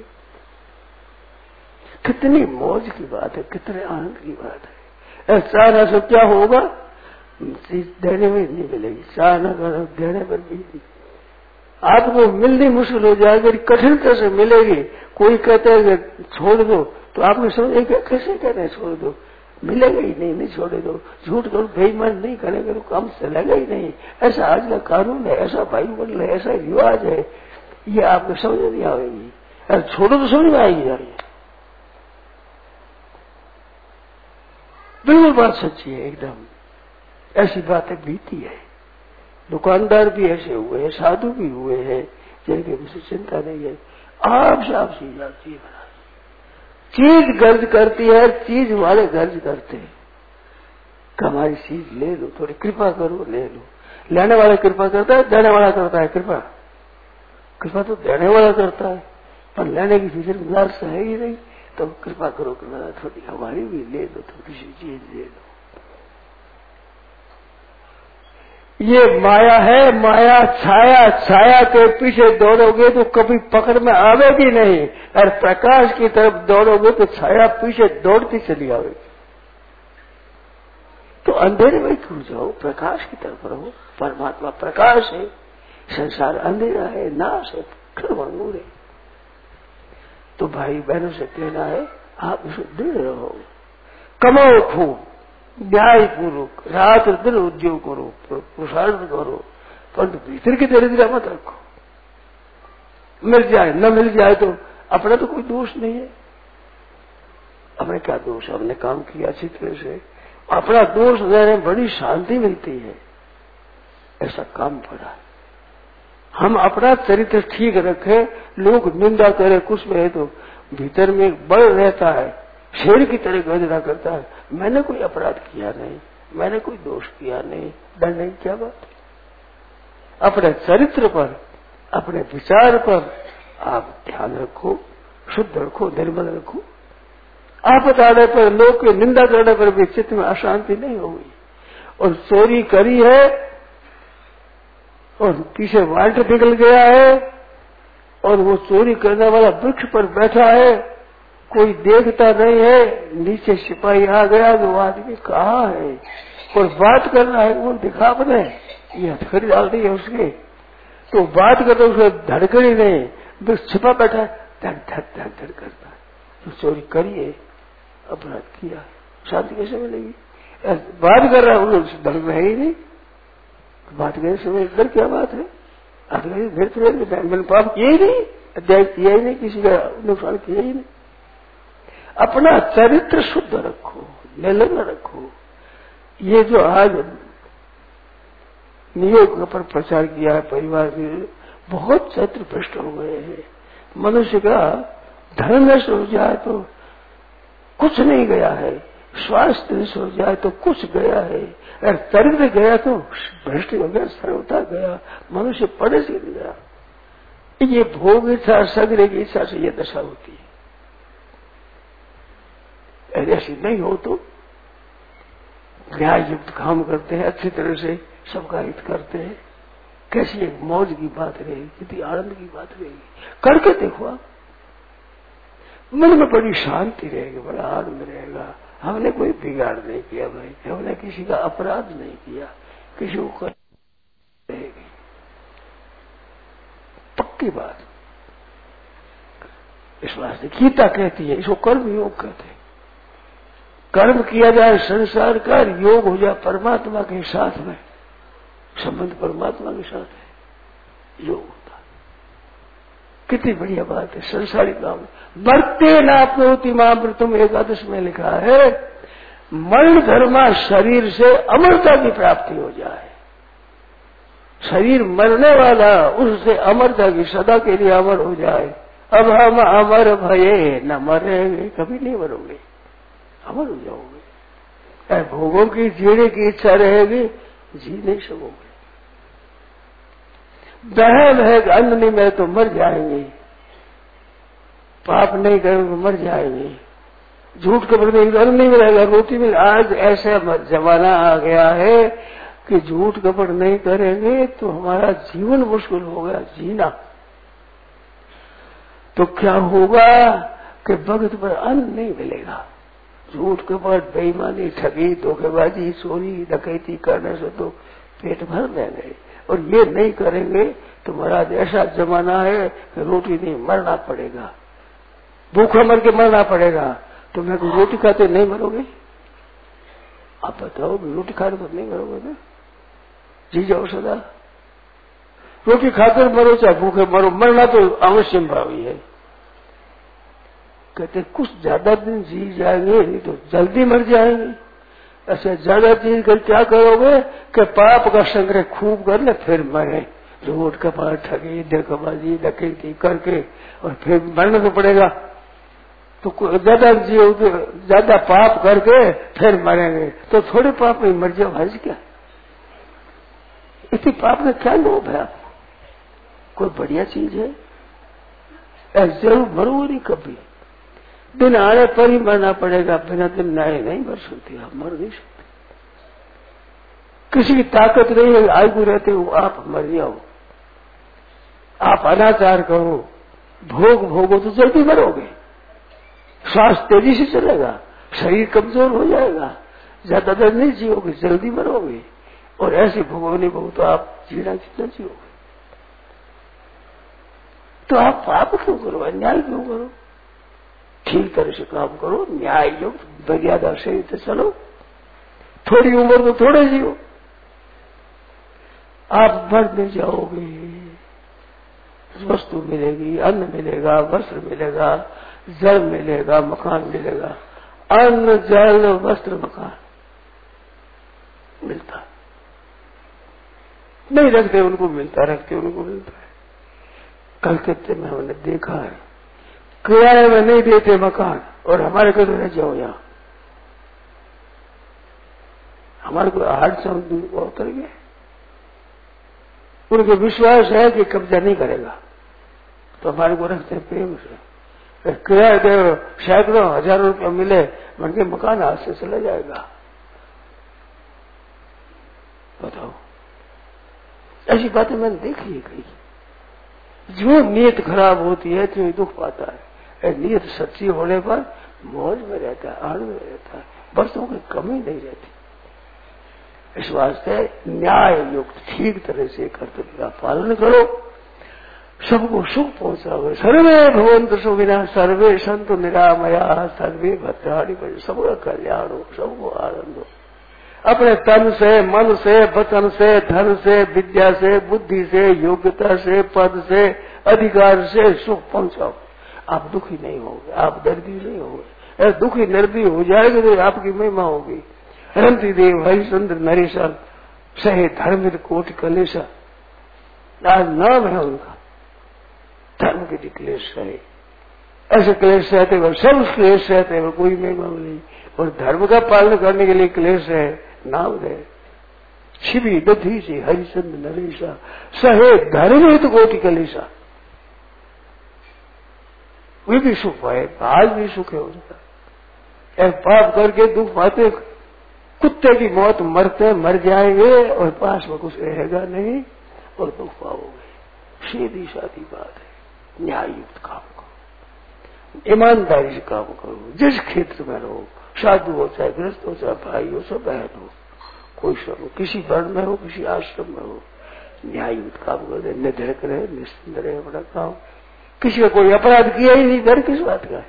कितनी मौज की बात है, कितने आनंद की बात है। चाहना से क्या होगा, चीज देने में नहीं मिलेगी, चाहना करो देने पर भी नहीं, आपको मिलनी मुश्किल हो जाएगी, कठिनता से मिलेगी। कोई कहता है छोड़ दो तो आपने समझे कैसे कहते हैं छोड़ दो, मिलेगा ही नहीं, नहीं छोड़े दो, झूठ करो बेईमान नहीं करेंगे तो काम चलेगा ही नहीं। ऐसा आज का कानून है, ऐसा वायुमंडल है, ऐसा रिवाज है, ये आपको समझ नहीं आएगी। अरे छोड़ो तो समझ में आएगी यार, बिल्कुल बात सच्ची है एकदम, ऐसी बातें बीती है। दुकानदार भी ऐसे हुए हैं, साधु भी हुए हैं, जिनके मुझे चिंता नहीं है। आपसे आप सीधा चीज बना, चीज गर्ज करती है, चीज वाले गर्ज करते हैं कि हमारी चीज ले लो, थोड़ी कृपा करो, ले लो। लेने वाला कृपा करता है, देने वाला करता है कृपा, कृपा तो देने वाला करता है, पर लेने की फिक्र लालच है ही नहीं, तो कृपा करो कृपा थोड़ी हमारी भी ले लो, थोड़ी सी चीज ले लो। ये माया है, माया छाया, छाया के पीछे दौड़ोगे तो कभी पकड़ में आवेगी नहीं, और प्रकाश की तरफ दौड़ोगे तो छाया पीछे दौड़ती चली आवेगी। तो अंधेरे में क्यों जाओ, प्रकाश की तरफ रहो। परमात्मा प्रकाश है, संसार अंधेरा है, नाश है, नूर है। तो भाई बहनों से कहना है, आप उसे दृढ़ रहो, कमाओ खूब, न्याय पूर्वक रात और दिन उद्योग करो, पुरुषार्थ करो, परंतु भीतर की दरिद्रता मत रखो। मिल जाए न मिल जाए तो अपना तो कोई दोष नहीं है, अपने क्या दोष, हमने काम किया अच्छी तरह से, अपना दोष देने में बड़ी शांति मिलती है। ऐसा काम पड़ा है। हम अपना चरित्र ठीक रखें, लोग निंदा करें कुछ में है तो भीतर में एक बल रहता है, शेर की तरह गर्जना करता है, मैंने कोई अपराध किया नहीं, मैंने कोई दोष किया नहीं, डर नहीं, क्या बात है। अपने चरित्र पर, अपने विचार पर आप ध्यान रखो, शुद्ध रखो, निर्मल रखो। आपत आने पर, लोग की निंदा करने पर भी चित्त में अशांति नहीं होगी। और चोरी करी है और पीछे वाल्ट निकल गया है और वो चोरी करने वाला वृक्ष पर बैठा है, कोई देखता नहीं है, नीचे सिपाही आ गया तो वो आदमी कहाँ है और बात करना है, वो दिखा अपने ये हथकड़ी डाल दी है उसके, तो बात करते उसको धड़कड़ी नहीं, वृक्ष छिपा बैठा है, धड़ धड़ धड़ धड़ करता है। तो चोरी करिए, अपराध किया, शांति कैसे मिलेगी। बात कर रहा है उसे धड़ में है ही नहीं, बात करने से इधर क्या बात है, मैंने पाप किया ही नहीं, अध्याय किया ही नहीं, किसी का नुकसान किया ही नहीं। अपना चरित्र शुद्ध रखो, निर्लग्न रखो। ये जो आज नियोग पर प्रचार किया है परिवार में, बहुत चरित्र भ्रष्ट हो गए हैं। मनुष्य का धर्म नष्ट हो जाए तो कुछ नहीं गया है, स्वास्थ्य नष्ट हो जाए तो कुछ गया है, अगर चरित्र गया तो भ्रष्ट हो गया, सर्वथा गया, मनुष्य पड़े से गया। ये भोग इच्छा, सगरे की इच्छा से ये दशा होती है। ऐसी नहीं हो तो न्याय युक्त काम करते हैं, अच्छी तरह से सबका हित करते हैं, कैसी एक मौज की बात रहेगी, कितनी आनंद की बात रहेगी। करके देखो आप, मन में बड़ी शांति रहेगी, बड़ा आनंद रहेगा। हमने कोई बिगाड़ नहीं किया भाई, हमने किसी का अपराध नहीं किया, किसी को कर रहेगी, पक्की बात। इस वास्ते गीता कहती है, इसको कर्म योग कहते हैं। कर्म किया जाए संसार का, योग हो जाए परमात्मा के साथ में, संबंध परमात्मा के साथ है, योग होता। कितनी बढ़िया बात है। संसारी काम मरते नाप्नोति मामृतम एकादश में लिखा है, मरण धर्मा शरीर से अमरता की प्राप्ति हो जाए। शरीर मरने वाला, उससे अमरता की, सदा के लिए अमर हो जाए। अब हम अमर भये न मरेंगे, कभी नहीं मरोगे, अमर हो जाओगे। भोगों की जीने की इच्छा रहेगी, जी नहीं सकोगे। बहन है कि अन्न नहीं मिले तो मर जाएंगे, पाप नहीं करेंगे तो मर जाएंगे, झूठ कपड़ नहीं अन्न नहीं मिलेगा, रोटी मिले। आज ऐसा जमाना आ गया है कि झूठ कपड़ नहीं करेंगे तो हमारा जीवन मुश्किल होगा, जीना। तो क्या होगा कि वक्त पर अन्न नहीं मिलेगा। झूठ कपट, बेईमानी, ठगी, धोखेबाजी, चोरी, डकैती करने से तो पेट भर देंगे, और ये नहीं करेंगे तो महाराज ऐसा जमाना है कि रोटी नहीं, मरना पड़ेगा, भूखा मर के मरना पड़ेगा। तो मैं कोई रोटी खाते नहीं मरोगे? आप बताओ, रोटी खाने तो नहीं मरोगे ना, जी जाओ सदा। रोटी खाकर मरो चाहे भूखे मरो, मरना तो अवश्य भावी है। कहते कुछ ज्यादा दिन जी जाएंगे, नहीं तो जल्दी मर जाएंगे। ऐसे ज्यादा जी कर क्या करोगे कि पाप का संग्रह खूब कर ले, फिर मरे, झूठ कपट, ठगी, धोखेबाजी, डकैती करके, और फिर मरना तो पड़ेगा। तो ज्यादा जियो तो ज्यादा पाप करके फिर मरेंगे, तो थोड़े पाप में मर जाओ, हर्ज क्या। इतनी पाप में क्या लोभ है आपको? कोई बढ़िया चीज है? जरूर मरोगे नहीं कभी, दिन आने पर ही मरना पड़ेगा, बिना दिन नए नहीं मर सकते, आप मर नहीं सकते। किसी की ताकत नहीं है आयु रहते हो आप मर जाओ। आप अनाचार करो, भोग भोगो तो जल्दी मरोगे, श्वास तेजी से चलेगा, शरीर कमजोर हो जाएगा, ज्यादा देर नहीं जियोगे, जल्दी मरोगे। और ऐसे भोगोने को तो आप जीना जितना जियोगे। तो आप पाप क्यों करो, अन्याय क्यों करो? ठीक तरह से काम करो, न्याय युक्त मर्यादा से तो चलो। थोड़ी उम्र तो थोड़े जियो, आप मर नहीं जाओगे। वस्तु मिलेगी, अन्न मिलेगा, वस्त्र मिलेगा, जल मिलेगा, मकान मिलेगा। अन्न, जल, वस्त्र, मकान, मिलता, नहीं रखते उनको मिलता, रखते उनको मिलता है। कलकत्ते में हमने देखा है, किराए में नहीं देते मकान और हमारे को रह जाओ यहाँ, हमारे को हार्ट से उतर गए। उनके विश्वास है कि कब्जा नहीं करेगा तो हमारे को रखते हैं प्रेम से। किराया दे सैकड़ों हजारों रुपये मिले, मन के मकान हाथ से चला जाएगा। बताओ, ऐसी बातें मैंने देखी है कई। जो नीयत खराब होती है तो दुख पाता है, नीयत सच्ची होने पर मौज में रहता है, आनंद में रहता है, बरसों की कमी नहीं रहती। इस वास्ते न्याय युक्त ठीक तरह से कर्तव्य का पालन करो, सबको सुख पहुंचाओ। सर्वे भगवंत सुखिना, सर्वे संत निरामया, सर्वे भद्राणि पश्यन्तु, सबका कल्याण हो, सबको आनंद हो। अपने तन से, मन से, वचन से, धन से, विद्या से, बुद्धि से, योग्यता से, पद से, अधिकार से सुख पहुंचाओ। आप दुखी नहीं होंगे, आप दर्दी नहीं होंगे। दुखी नर्दी हो जाएंगे तो आपकी महिमा होगी। रंति देव हरिश्चंद्र नरेशा सहे धर्म कोटि कलेशा, आज नाम है उनका, धर्म के क्लेश रहे। ऐसे क्लेश रहते हुए, सब क्लेश रहते हुए कोई महिमा नहीं, और धर्म का पालन करने के लिए क्लेश है, नाम है छिभी दधी से हरिश्चंद्र नरेशा सहे धर्म हित कोटि कलेशा। वे भी सुख पाए, आज भी सुख है उनका। पाप करके दुख पाते, कुत्ते की मौत मरते मर जाएंगे और पास में कुछ रहेगा नहीं और दुख पाओगे। सीधी सादी बात है, न्याय युक्त काम करो, ईमानदारी से काम करो। जिस क्षेत्र में रहो, साधु हो चाहे गृहस्थ हो चाहे भाई हो चाहे बहन हो, कोई सब हो, किसी वर्ण में हो किसी आश्रम में हो, न्याय युक्त काम करो, निर्धड़क रहे, निश्चिंत रहे अपना काम। किसी का कोई अपराध किया ही नहीं, डर किस बात का है।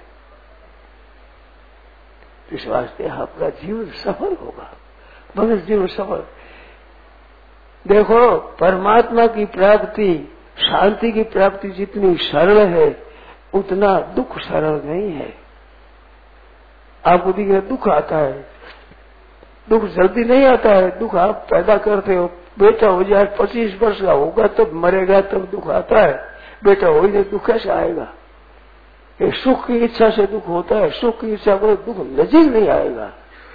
इस वास्ते आपका जीवन सफल होगा, मनुष्य जीवन सफल। देखो, परमात्मा की प्राप्ति, शांति की प्राप्ति जितनी सरल है उतना दुख सरल नहीं है। आपको दिख रहा दुख आता है, दुख जल्दी नहीं आता है। दुख आप पैदा करते हो, बेटा हो जाए पच्चीस वर्ष का होगा तब मरेगा तब दुख आता है, बेटा हो ही नहीं दुख कैसे आएगा। ये सुख की इच्छा से दुख होता है, सुख की इच्छा को दुख नजीक नहीं आएगा।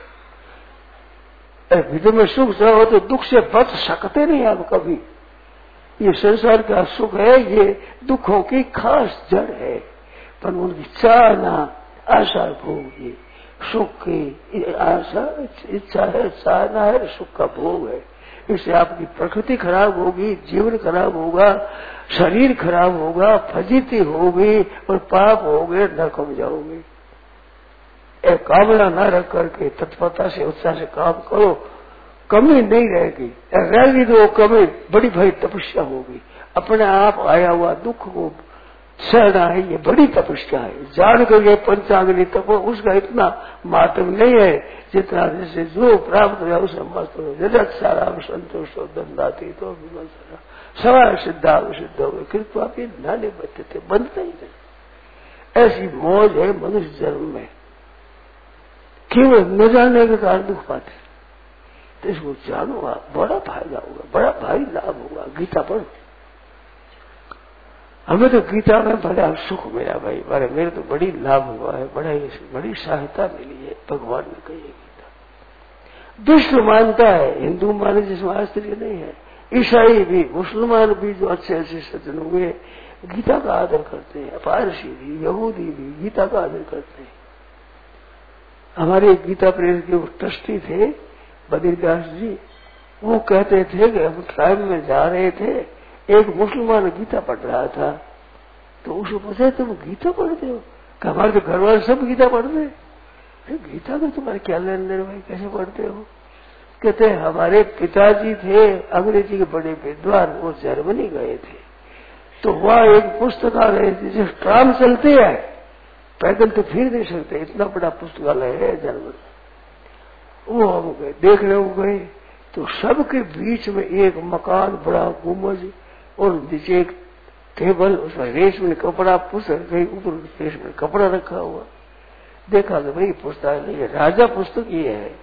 विधि में सुख चाहो तो दुख से बच सकते नहीं आप कभी। ये संसार का सुख है, ये दुखों की खास जड़ है, पर उनकी चाहना आशा भोग की, सुख की आशा इच्छा है, चाहना है, सुख का भोग है। इससे आपकी प्रकृति खराब होगी, जीवन खराब होगा, शरीर खराब होगा, फजीती होगी और पाप होगे, नरकों में जाओगे। एक कामना न रख करके तत्परता से उत्साह से काम करो, कमी नहीं रहेगी। रहेगी तो कमी बड़ी भारी तपस्या होगी। अपने आप आया हुआ दुख को सहना है, ये बड़ी तपस्या है। जान करके पंचांगनी तपो, उसका इतना महत्व नहीं है जितना जैसे जो प्राप्त हुआ उसे मस्त हो। जगत सारा संतोष हो दंडाती तो सवार सिद्धा सिद्ध हो गए, कृपा भी नाले बचते थे, बनते ही नहीं। ऐसी मौज है मनुष्य जन्म में, केवल न जानने के कारण दुख पाते। तो इसको जानो, आप बड़ा फायदा होगा, बड़ा भारी लाभ होगा। गीता पढ़ो, हमें तो गीता में बड़ा सुख मिला भाई, बड़े मेरे तो बड़ी लाभ हुआ है, बड़ा बड़ी सहायता मिली है। भगवान ने कही गीता दुष्ट मानता है, हिंदू माने जिसमें आश्चर्य नहीं है। ईसाई भी, मुसलमान भी जो अच्छे अच्छे सज्जन हुए गीता का आदर करते हैं। पारसी भी, यहूदी भी गीता का आदर करते हैं। हमारे गीता प्रेस के ट्रस्टी थे बद्रीदास जी, वो कहते थे कि हम ट्राइब में जा रहे थे, एक मुसलमान गीता पढ़ रहा था, तो उसको पूछा तुम गीता पढ़ते हो? कि हमारे तो घर वाले सब गीता पढ़ते हैं। गीता में तुम्हारे क्या लेन देन भाई, कैसे पढ़ते हो? कहते हमारे पिताजी थे अंग्रेजी के बड़े विद्वान, वो जर्मनी गए थे, तो वहाँ एक पुस्तकालय जिसे ट्राम चलते हैं, पैदल तो फिर नहीं सकते, इतना बड़ा पुस्तकालय है जर्मनी। वो हम गए, देखने को गए तो सबके बीच में एक मकान, बड़ा गुम्बज और नीचे एक टेबल, उसमें रेशमी कपड़ा, पुस्तक कहीं ऊपर रेशमी कपड़ा रखा हुआ। देखा तो भाई पुस्तक नहीं है, राजा पुस्तक ये है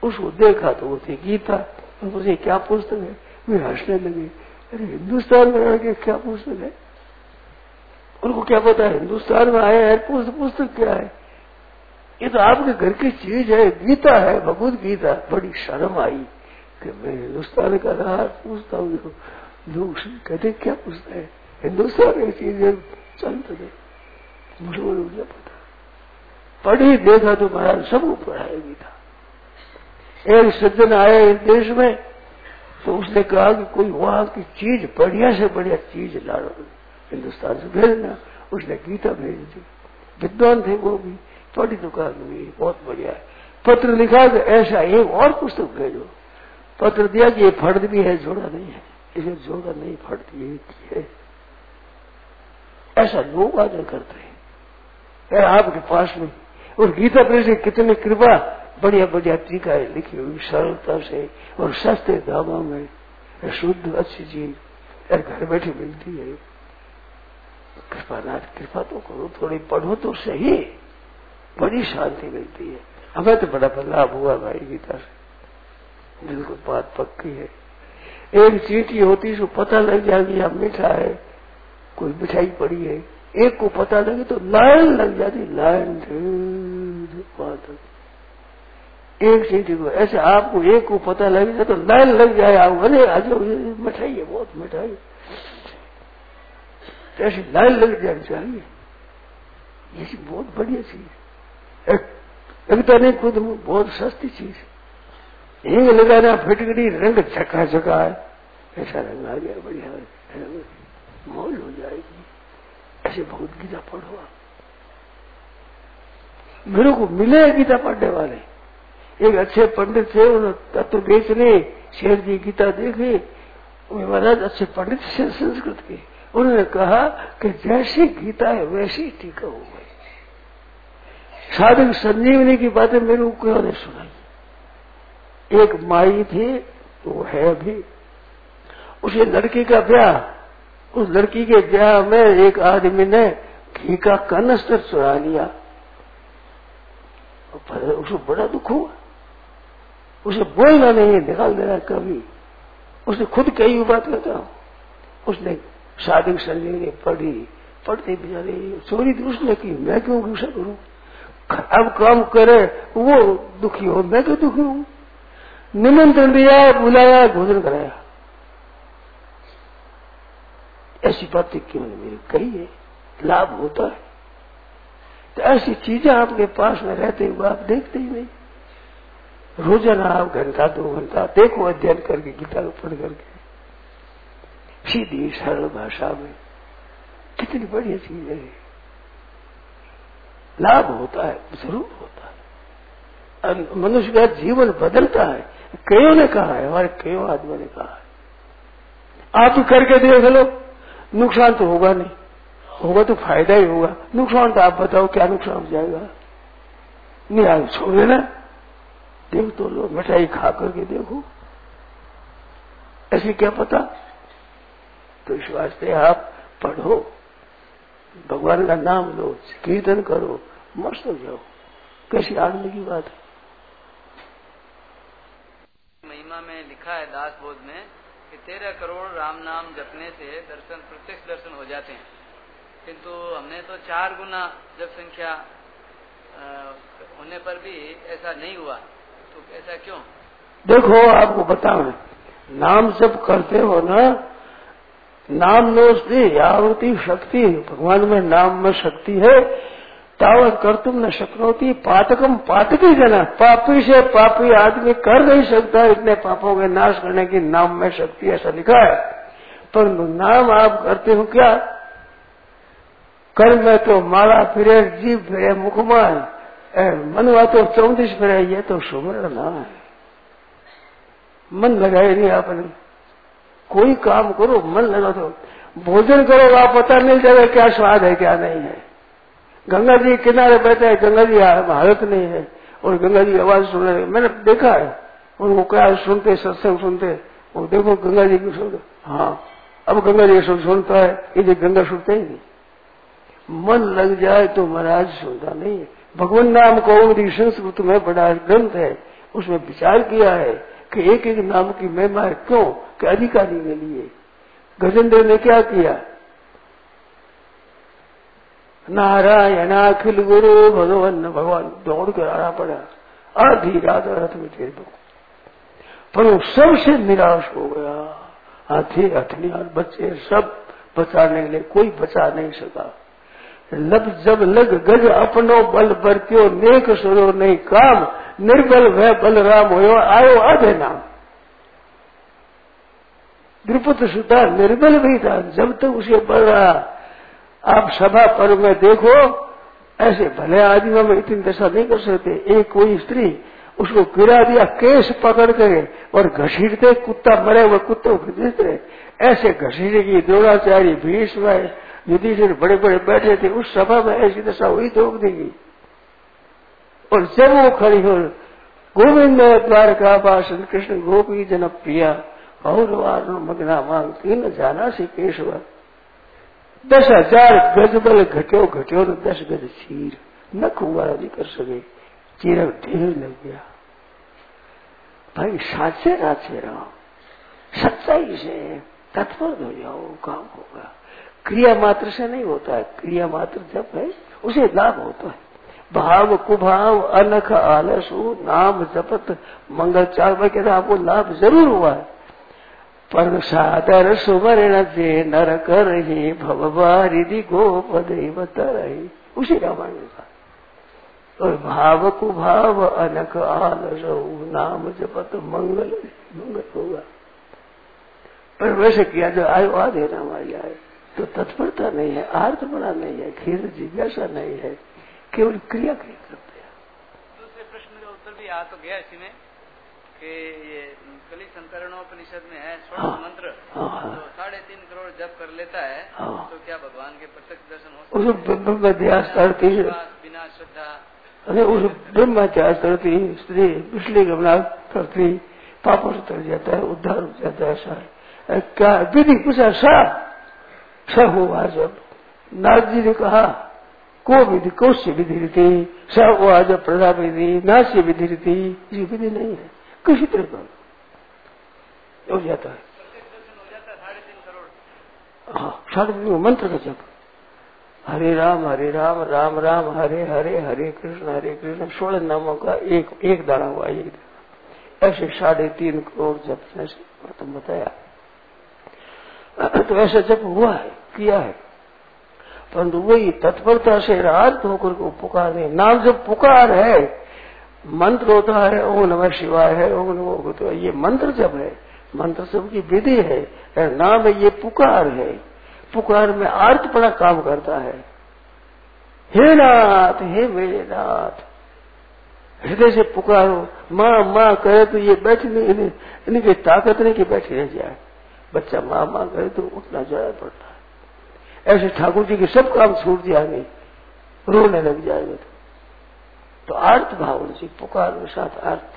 उसको देखा तो वो थी गीता। मुझे क्या पुस्तक है? वे हंसने लगे, अरे हिंदुस्तान में रह के क्या पुस्तक है? उनको क्या पता है हिंदुस्तान में आया है पुस्तक क्या है? ये तो आपके घर की चीज है, गीता है, भगवत गीता। बड़ी शर्म आई कि मैं हिंदुस्तान का रहा पूछता हूँ। लोग कहते क्या पूछता है? हिंदुस्तान की चीज है, चलते थे। मुझे क्या पता, पढ़ी देखा तो महाराज सबको पढ़ाया गीता। एक सज्जन आया इस देश में तो उसने कहा कि कोई वहां की चीज बढ़िया से बढ़िया चीज ला हिंदुस्तान से भेजना। उसने गीता भेज दी। विद्वान थे वो भी, पढ़ी दुकान हुई, बहुत बढ़िया है। पत्र लिखा कि ऐसा एक और पुस्तक भेजो। पत्र दिया कि ये फर्द भी है, जोड़ा नहीं है, इसे जोड़ा नहीं, फर्द ये है। ऐसा लोग आदर करते हैं आपके पास में। और गीता प्रेस से कितनी कृपा, बढ़िया बढ़िया टीकाएं लिखी हुई सरलता से और सस्ते दामों में, शुद्ध अच्छी चीज घर बैठे मिलती है। कृपा नाथ कृपा तो करो, थोड़ी पढ़ो तो सही, बड़ी शांति मिलती है। हमें तो बड़ा लाभ हुआ भाई गीता से, बिल्कुल बात पक्की है। एक चींटी होती है, उसको पता लग जाएगी यह मीठा है, कोई मिठाई पड़ी है, एक को पता लगे तो लाइन लग जाती, लाइन बात। एक चींटी को ऐसे आपको एक को पता लगे तो लाइन लग जाए, आप अरे आज मिठाई है, बहुत मिठाई, ऐसी लाइन लग जानी चाहिए। ये बहुत बढ़िया चीज है, लगता नहीं खुद बहुत सस्ती चीज। हींग लगाना फिटकड़ी, रंग झका झका है, ऐसा रंग आ गया बढ़िया, मौज हो जाएगी। ऐसे बहुत गीता पढ़ो आप। मेरे को मिले गीता पढ़ने वाले, एक अच्छे पंडित थे, उन्होंने तत्व बेचने शेर जी गीता देखे, महाराज अच्छे पंडित से संस्कृत के, उन्होंने कहा कि जैसी गीता है वैसी टीका हो गई। साधक संजीवनी की बातें मेरे को क्यों ने सुनाई। एक माई थी, वो है अभी, उसे लड़की का ब्याह, उस लड़की के ब्याह में एक आदमी ने घी का कनस्तर चुरा लिया। उसे बड़ा दुख हुआ, उसे बोलना नहीं, निकाल देना कभी। उसने खुद कही हुई बात कहता हूं, उसने साधक संजीवनी पढ़ी, पढ़ते बेचारे चोरी तो उसने की, मैं क्यों गुस्सा करूं? अब काम करे वो दुखी हो, मैं क्यों दुखी हूं? निमंत्रण दिया, बुलाया, भोजन कराया, ऐसी बातें क्यों ने मेरी कही है? लाभ होता है तो ऐसी चीजें आपके पास में रहते हुए आप देखते ही नहीं। रोजाना आप घंटा दो घंटा देखो, अध्ययन करके गीता को पढ़ करके सीधी सरल भाषा में, कितनी बढ़िया चीज है। लाभ होता है, जरूर होता है, मनुष्य का जीवन बदलता है। कईयों ने कहा है, हमारे कईयों आदमियों ने कहा है, आप करके देख लो, नुकसान तो होगा नहीं, होगा तो फायदा ही होगा। नुकसान तो आप बताओ क्या नुकसान हो जाएगा? नहीं आप छोड़ देना, देख तो लो, मिठाई खा करके देखो, ऐसे क्या पता। तो इस वास्ते आप पढ़ो, भगवान का नाम लो, कीर्तन करो, मस्त हो जाओ। कैसी आनंद की बात है। महिमा में लिखा है दास बोध में कि तेरह करोड़ राम नाम जपने से दर्शन, प्रत्यक्ष दर्शन हो जाते हैं, किंतु हमने तो चार गुना जप संख्या होने पर भी ऐसा नहीं हुआ, तो ऐसा क्यों? देखो आपको बताओ, नाम जप करते हो ना, नाम नोस्ती यावती शक्ति, भगवान में नाम में शक्ति है। तावत कर तुम न शक्नोती पातकम पातकी जना, पापी से पापी आदमी कर नहीं सकता इतने पापों के नाश करने की नाम में शक्ति, ऐसा लिखा है। पर नाम आप करते हो क्या? कर में तो माला फिरे, जीव फिरे, मुखमान, मनवा तो चौंतीस फिरे, ये तो सुमरण नाम है। मन लगाए नहीं आपने, कोई काम करो मन लगा दो, भोजन करो, आप पता मिल जाएगा क्या स्वाद है क्या नहीं है। गंगा जी किनारे बैठे हैं, गंगा जी हालत नहीं है और गंगा जी आवाज सुन रहे, मैंने देखा है उनको, क्या सुनते सत्संग सुनते, वो देखो गंगा जी की सुन, हाँ अब गंगा जी सब सुनता है, ये गंगा सुनते ही नहीं। मन लग जाए तो महाराज सुनता नहीं है। भगवान नाम को संस्कृत में बड़ा ग्रंथ है, उसमें विचार किया है कि एक एक नाम की महिमा है। क्यों? कि अधिकारी के लिए। गजेंद्र ने क्या किया? नारायण अखिल गुरु भगवान भगवान दौड़ कर आना पड़ा, आधी रात रथ में टेर दो, पर वो सबसे निराश हो गया। हाथी हथनियार बच्चे सब बचाने के लिए कोई बचा नहीं सका। लब जब लग गज अपनो बल बरत्यो नेक सुरो नहीं काम, निर्बल वह बलराम होयो आयो आधे नाम। द्रुपद सुता निर्बल भी था जब तक उसे बल रहा। आप सभा पर में देखो, ऐसे भले आदमी में इतनी दशा नहीं कर सकते। एक कोई स्त्री उसको गिरा दिया, केस पकड़ करे और घसीटते, कुत्ता मरे हुए कुत्ते को घसीटते, ऐसे घसीटेगी द्रोणाचार्य भीष्म युधिष्ठिर बड़े बड़े बैठे थे। उस सभा में ऐसी दशा हुई द्रौपदी की। और जब वो खड़ी हो, गोविंद द्वारका पासन कृष्ण गोपी जन प्रिया और मगना मांग तीन जाना से केशव। दस हजार गज बल घट्यो घट्यो न दस गज चीर, नख हुआ नहीं कर सके, चीरक ढेर लग गया। भाई साचे राचे रहो, सच्चाई से तत्पर हो जाओ, काम होगा। क्रिया मात्र से नहीं होता है, क्रिया मात्र जब है उसे लाभ होता है। भाव कुभाव अनख आलसु नाम जपत मंगल चार में कहता आपको लाभ जरूर हुआ है, पर सादर सुवर्ण जे नर कर ही भवबारिधि गोपद रही, उसी रामायण में था। और भाव कुभाव अनख आलसु नाम जपत मंगल मंगल होगा। पर वैसे किया जो आयो आधे नाम आ जाए तो तत्परता नहीं है, आर्थ बना नहीं है, खेद जिज्ञासा नहीं है, केवल क्रिया क्रिया करते हैं। दूसरे प्रश्न का उत्तर भी आ तो गया इसी में कि ये कली संकरणोपनिषद में है षोडश हाँ, मंत्र हाँ, तो साढ़े तीन करोड़ जप कर लेता है हाँ, तो क्या भगवान के प्रत्यक्ष दर्शन हो सकते हैं? बिना श्रद्धा अरे उस ब्रह्मत्यास करती स्त्री पिछले गमला करती पापों से तर जाता है, उद्धार हो जाता है। ऐसा क्या विधि पूछा सा स हुआ। जब नारद जी ने कहा को विधि कौश्य विधि रीति स हुआ, जब प्रधा विधि नाश्य विधि रीति, ये विधि नहीं है, किसी तरह का हो जाता है। हाँ साढ़े तीन मंत्र का जप, हरे राम हरे राम राम राम हरे हरे हरे कृष्ण हरे कृष्ण, सोलह नामों का एक एक दाना हुआ, एक दाना। ऐसे साढ़े तीन करोड़ जप से तुम बताया तो ऐसा जप हुआ है, किया है, परंतु वही तत्परता से रात होकर को पुकारने। नाम जब पुकार है, मंत्र होता है ओम नमः शिवाय है, ओम नमो, तो ये मंत्र जब है, मंत्र जब की विधि है, नाम है ये पुकार है। पुकार में आर्तपणा काम करता है। हे नाथ हे मेरे नाथ, हृदय से पुकारो। माँ माँ करे तो ये बैठ नहीं, इनकी ताकत नहीं कि बैठी रह जाए। बच्चा माँ माँ करे तो उठना जाया पड़ता है। ऐसे ठाकुर जी के सब काम छूट जाएंगे, रोने लग जाएगा। तो अर्थ भाव से पुकार के साथ अर्थ।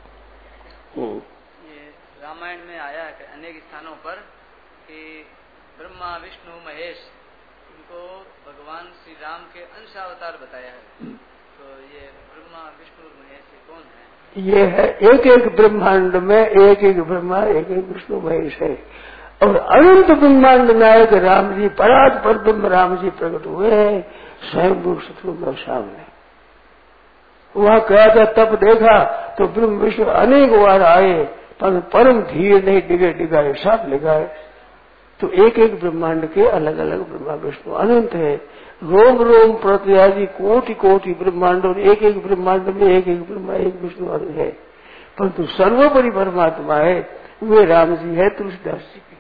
ये रामायण में आया है अनेक स्थानों पर कि ब्रह्मा विष्णु महेश इनको भगवान श्री राम के अंश अवतार बताया है। तो ये ब्रह्मा विष्णु महेश कौन है? ये है एक एक ब्रह्मांड में एक एक ब्रह्मा एक एक विष्णु महेश है। और अनंत ब्रह्मांड नायक राम जी, परात पर ब्रह्म राम जी प्रकट हुए हैं स्वयं शत्रु में सामने। वहां कहा था तब देखा तो ब्रह्म विष्णु अनेक बार आए, पर परम धीर नहीं डिगे डिगाए साफ लिखाए। तो एक एक ब्रह्मांड के अलग अलग ब्रह्मा विष्णु अनंत है। रोम रोम प्रत्यादि कोटि कोटि ब्रह्मांड, और एक एक ब्रह्मांड में एक एक ब्रह्मा एक विष्णु है, परंतु सर्वोपरि परमात्मा है वे राम जी है तुलसीदास जी की।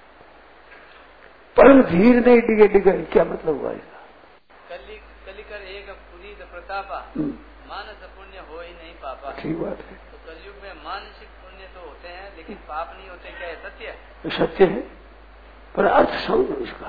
परम धीर नहीं डिगे डिगाए, क्या मतलब हुआ इसका? कली कलिकर एक पुनीत प्रतापा मानस पुण्य हो ही नहीं पापा। ठीक बात है। तो कलयुग में मानसिक पुण्य तो होते हैं लेकिन पाप नहीं होते, क्या है सत्य है? तो सत्य है, पर अर्थ समझो इसका।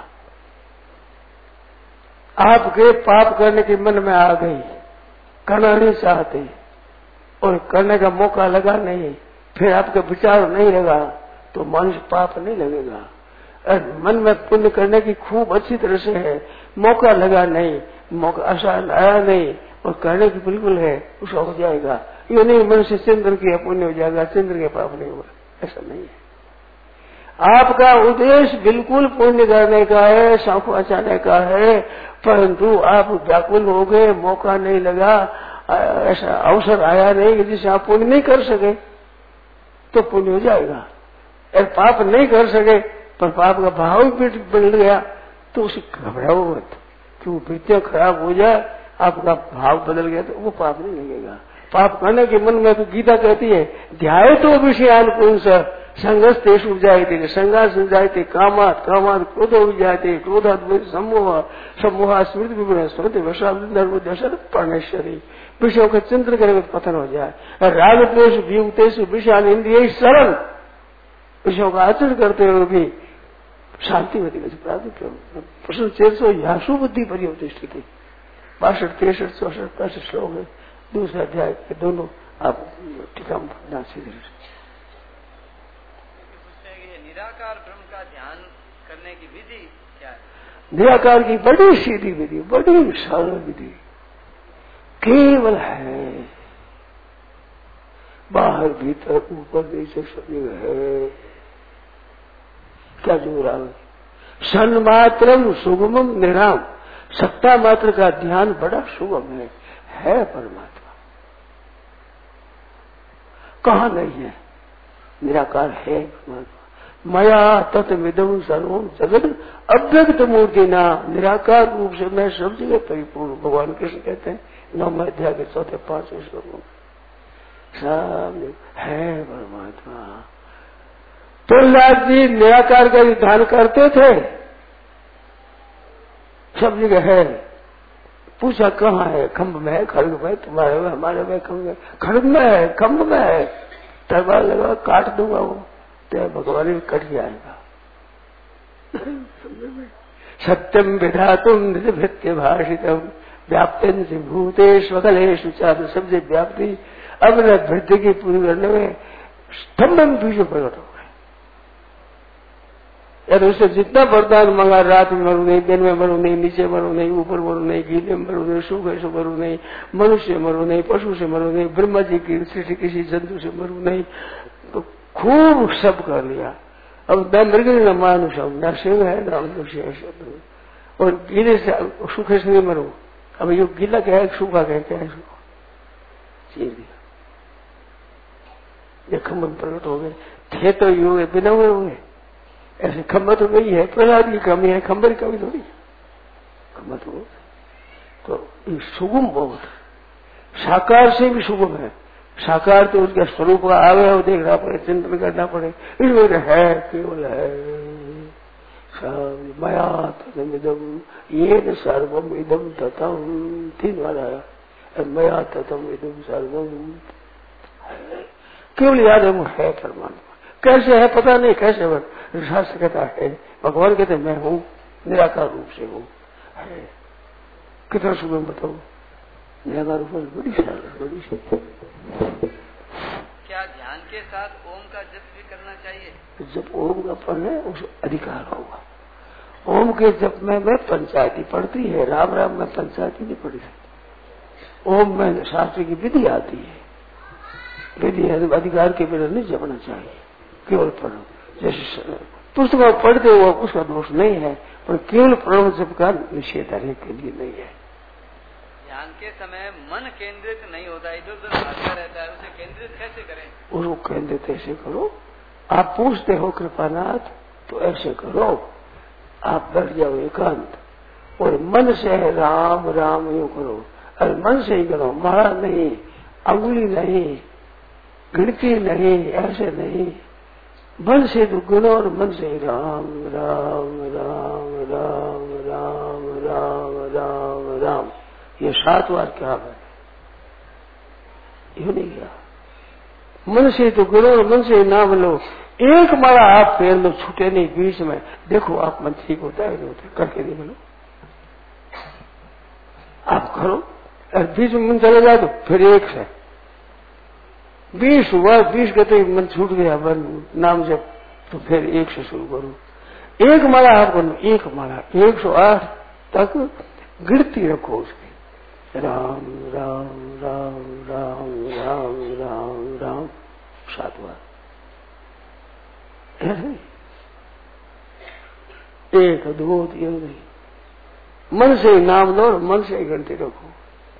आपके पाप करने के मन में आ गई, करना नहीं चाहते और करने का मौका लगा नहीं, फिर आपका विचार नहीं लगा तो मनुष्य पाप नहीं लगेगा। मन में पुण्य करने की खूब अच्छी तरह से है, मौका लगा नहीं, मौका आसान आया नहीं और करने की बिल्कुल है, उसका हो जाएगा। ये नहीं मनुष्य चंद्र के पुण्य हो जाएगा, चंद्र के पाप नहीं होगा, ऐसा नहीं है। आपका उद्देश्य बिल्कुल पुण्य करने का है, सांखू बचाने का है, परंतु आप व्याकुल हो गए, मौका नहीं लगा, ऐसा अवसर आया नहीं जिसे आप पुण्य नहीं कर सके, तो पुण्य हो जाएगा। और पाप नहीं कर सके पर पाप का भाव भी बढ़ गया तो उसे घबराओ मत कि वो वृत्तियां खराब हो जाए, आपका भाव बदल गया तो वो पाप नहीं लगेगा। पाप करने के मन में तो गीता कहती है ध्याय तो विषयानुकूल संघर्ष तेषु जायते, संघर्ष जायते कामात, कामात क्रोधो विजायते, क्रोधात सम्मोह, सम्मोह स्मृति विवरण स्मृति वैश्व परमेश्वरी, विषयों का चिंतन करेंगे तो पतन हो जाए। राग द्वेष वियुक्तेषु विषयान इंद्रिय शरण, विषयों का आचरण करते हुए भी शांति होती है। प्रश्न छह सौ यासु बुद्धि परिवर्तिष्ठिति, बासठ तिरसठ चौसठ पैंसठ श्लोक है, दूसरा अध्याय के दोनों आप टीका में पढ़ना सीधे। निराकार ब्रह्म का ध्यान करने की विधि क्या है? निराकार की बड़ी सीधी विधि, बड़ी सरल विधि केवल है, बाहर भीतर ऊपर नीचे सब जगह है। क्या जो रहा सन्मात्रम सुगमम निराम, सत्ता मात्र का ध्यान बड़ा सुगम है, है परमात्मा। कहाँ नहीं है, निराकार है परमात्मा। मया तत्विदम सर्वम जगत अव्यक्त मूर्ति ना, निराकार रूप से मैं सब जगह परिपूर्ण। भगवान कृष्ण कहते हैं नौवें अध्याय के चौथे पांचवें श्लोकों में, सब है परमात्मा। प्रहलाद जी निराकार का ध्यान करते थे, सब जगह है। पूछा कहाँ है, खम्भ में है, खड़ग में, तुम्हारे में, हमारे में, खम्भ में, खड़ग में है, खम्भ में है, तलवार लगा काट दूंगा वो, तो भगवान भी कट जाएगा। सत्यम विधातुम निजभृत्य भाषितम व्याप्तन से भूतेश वकलेशु चार, सबसे व्याप्ति अब न भृत्य की पूरी करने में स्तंभन बीजों प्रकट हो गए। यार उससे जितना वरदान मंगा, रात में मरू नहीं, दिन में मरू नहीं, नीचे मरू नहीं, ऊपर मरू नहीं, गीले में मरू नहीं, सूखे से मरू नहीं, मनुष्य मरू नहीं, पशु से मरू नहीं, ब्रह्मा जी की सृष्टि किसी जंतु से मरू नहीं, तो खूब सब कर लिया। अब न मृग न मानुष, न सिंह है न मनुष्य है, सब। और गीले से सूखे से नहीं मरू। अब ये गीला क्या है, सूखा क्या है, इसको चीर दिया। ये खम्भन प्रकट हो गए थे तो युग बिना हुए होंगे, ऐसे खम्भा तो नहीं है, प्रहलाद की कमी है, खम्भा की कमी थोड़ी, खम्भा तो तो ये सुगम बहुत, साकार से भी सुगम है। साकार तो उसके स्वरूप का आवे हो देखना पड़े, चिंतन करना पड़े, इसमें है केवल है। मया ततमिदम येन सर्वम इदम ततम, तीन बार आया, मया ततम इदम सर्वम, केवल याद है वो है परमात्मा। कैसे है पता नहीं, कैसे बन, शास्त्र कहता है, भगवान कहते मैं हूँ, निराकार रूप से हूँ, है। कितना सुगम बताओ, निराकार रूप से बड़ी साल बड़ी साल। क्या ध्यान के साथ ओम का जप भी करना चाहिए? जब ओम का पढ़ है उस अधिकार होगा। ओम के जप में मैं पंचायती पढ़ती है, राम राम में पंचायती नहीं पढ़ी सकती। ओम में शास्त्र की विधि आती है, विधि है, अधिकार के बिना नहीं जपना चाहिए, केवल पढ़ो। जैसे पुस्तक पढ़ते हो उसका दोष नहीं है, पर केवल प्रणव जप का निषेध करने के लिए नहीं है। ध्यान के समय मन केंद्रित नहीं होता, इधर उधर भागता रहता है, उसे केंद्रित कैसे करें? उसको केंद्रित ऐसे करो, आप पूछते हो कृपानाथ तो ऐसे करो, आप बैठ जाओ एकांत और मन से राम राम यूं करो, अरे मन से ही करो, मारा नहीं, अंगुली नहीं, गिनती नहीं, ऐसे नहीं, मन से तो गुनो और मन से ही राम राम राम राम राम राम राम राम, ये सात बार क्या है, यू नहीं किया। मन से तो गुनो और मन से ही नाम लो, एक मारा आप फेर लो, छूटे नहीं बीच में, देखो आप मन ठीक होता है नहीं होता, करके नहीं बोलो, आप करो, और बीच में मन चले जाए तो फिर एक से बीस हुआ, बीस गते मन छूट गया वन नाम जब, तो फिर एक से शुरू करो। एक माला आप करो, एक माला एक सौ आठ तक गिनती रखो उसकी, राम राम राम राम राम है नहीं, एक दो तीन नहीं, मन से ही नाम लो और मन से ही गिनती रखो।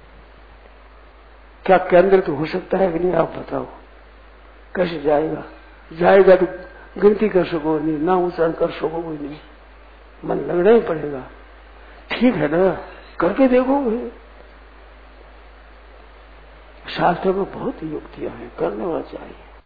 क्या केंद्र तो हो सकता है कि नहीं, आप बताओ कैसे जाएगा? जाएगा तो गिनती कर सको नहीं, नाम उच्चारण कर सको कोई नहीं, मन लगना ही पड़ेगा। ठीक है ना, करके देखोगे। शास्त्र में बहुत युक्तियां हैं, करने वाला चाहिए।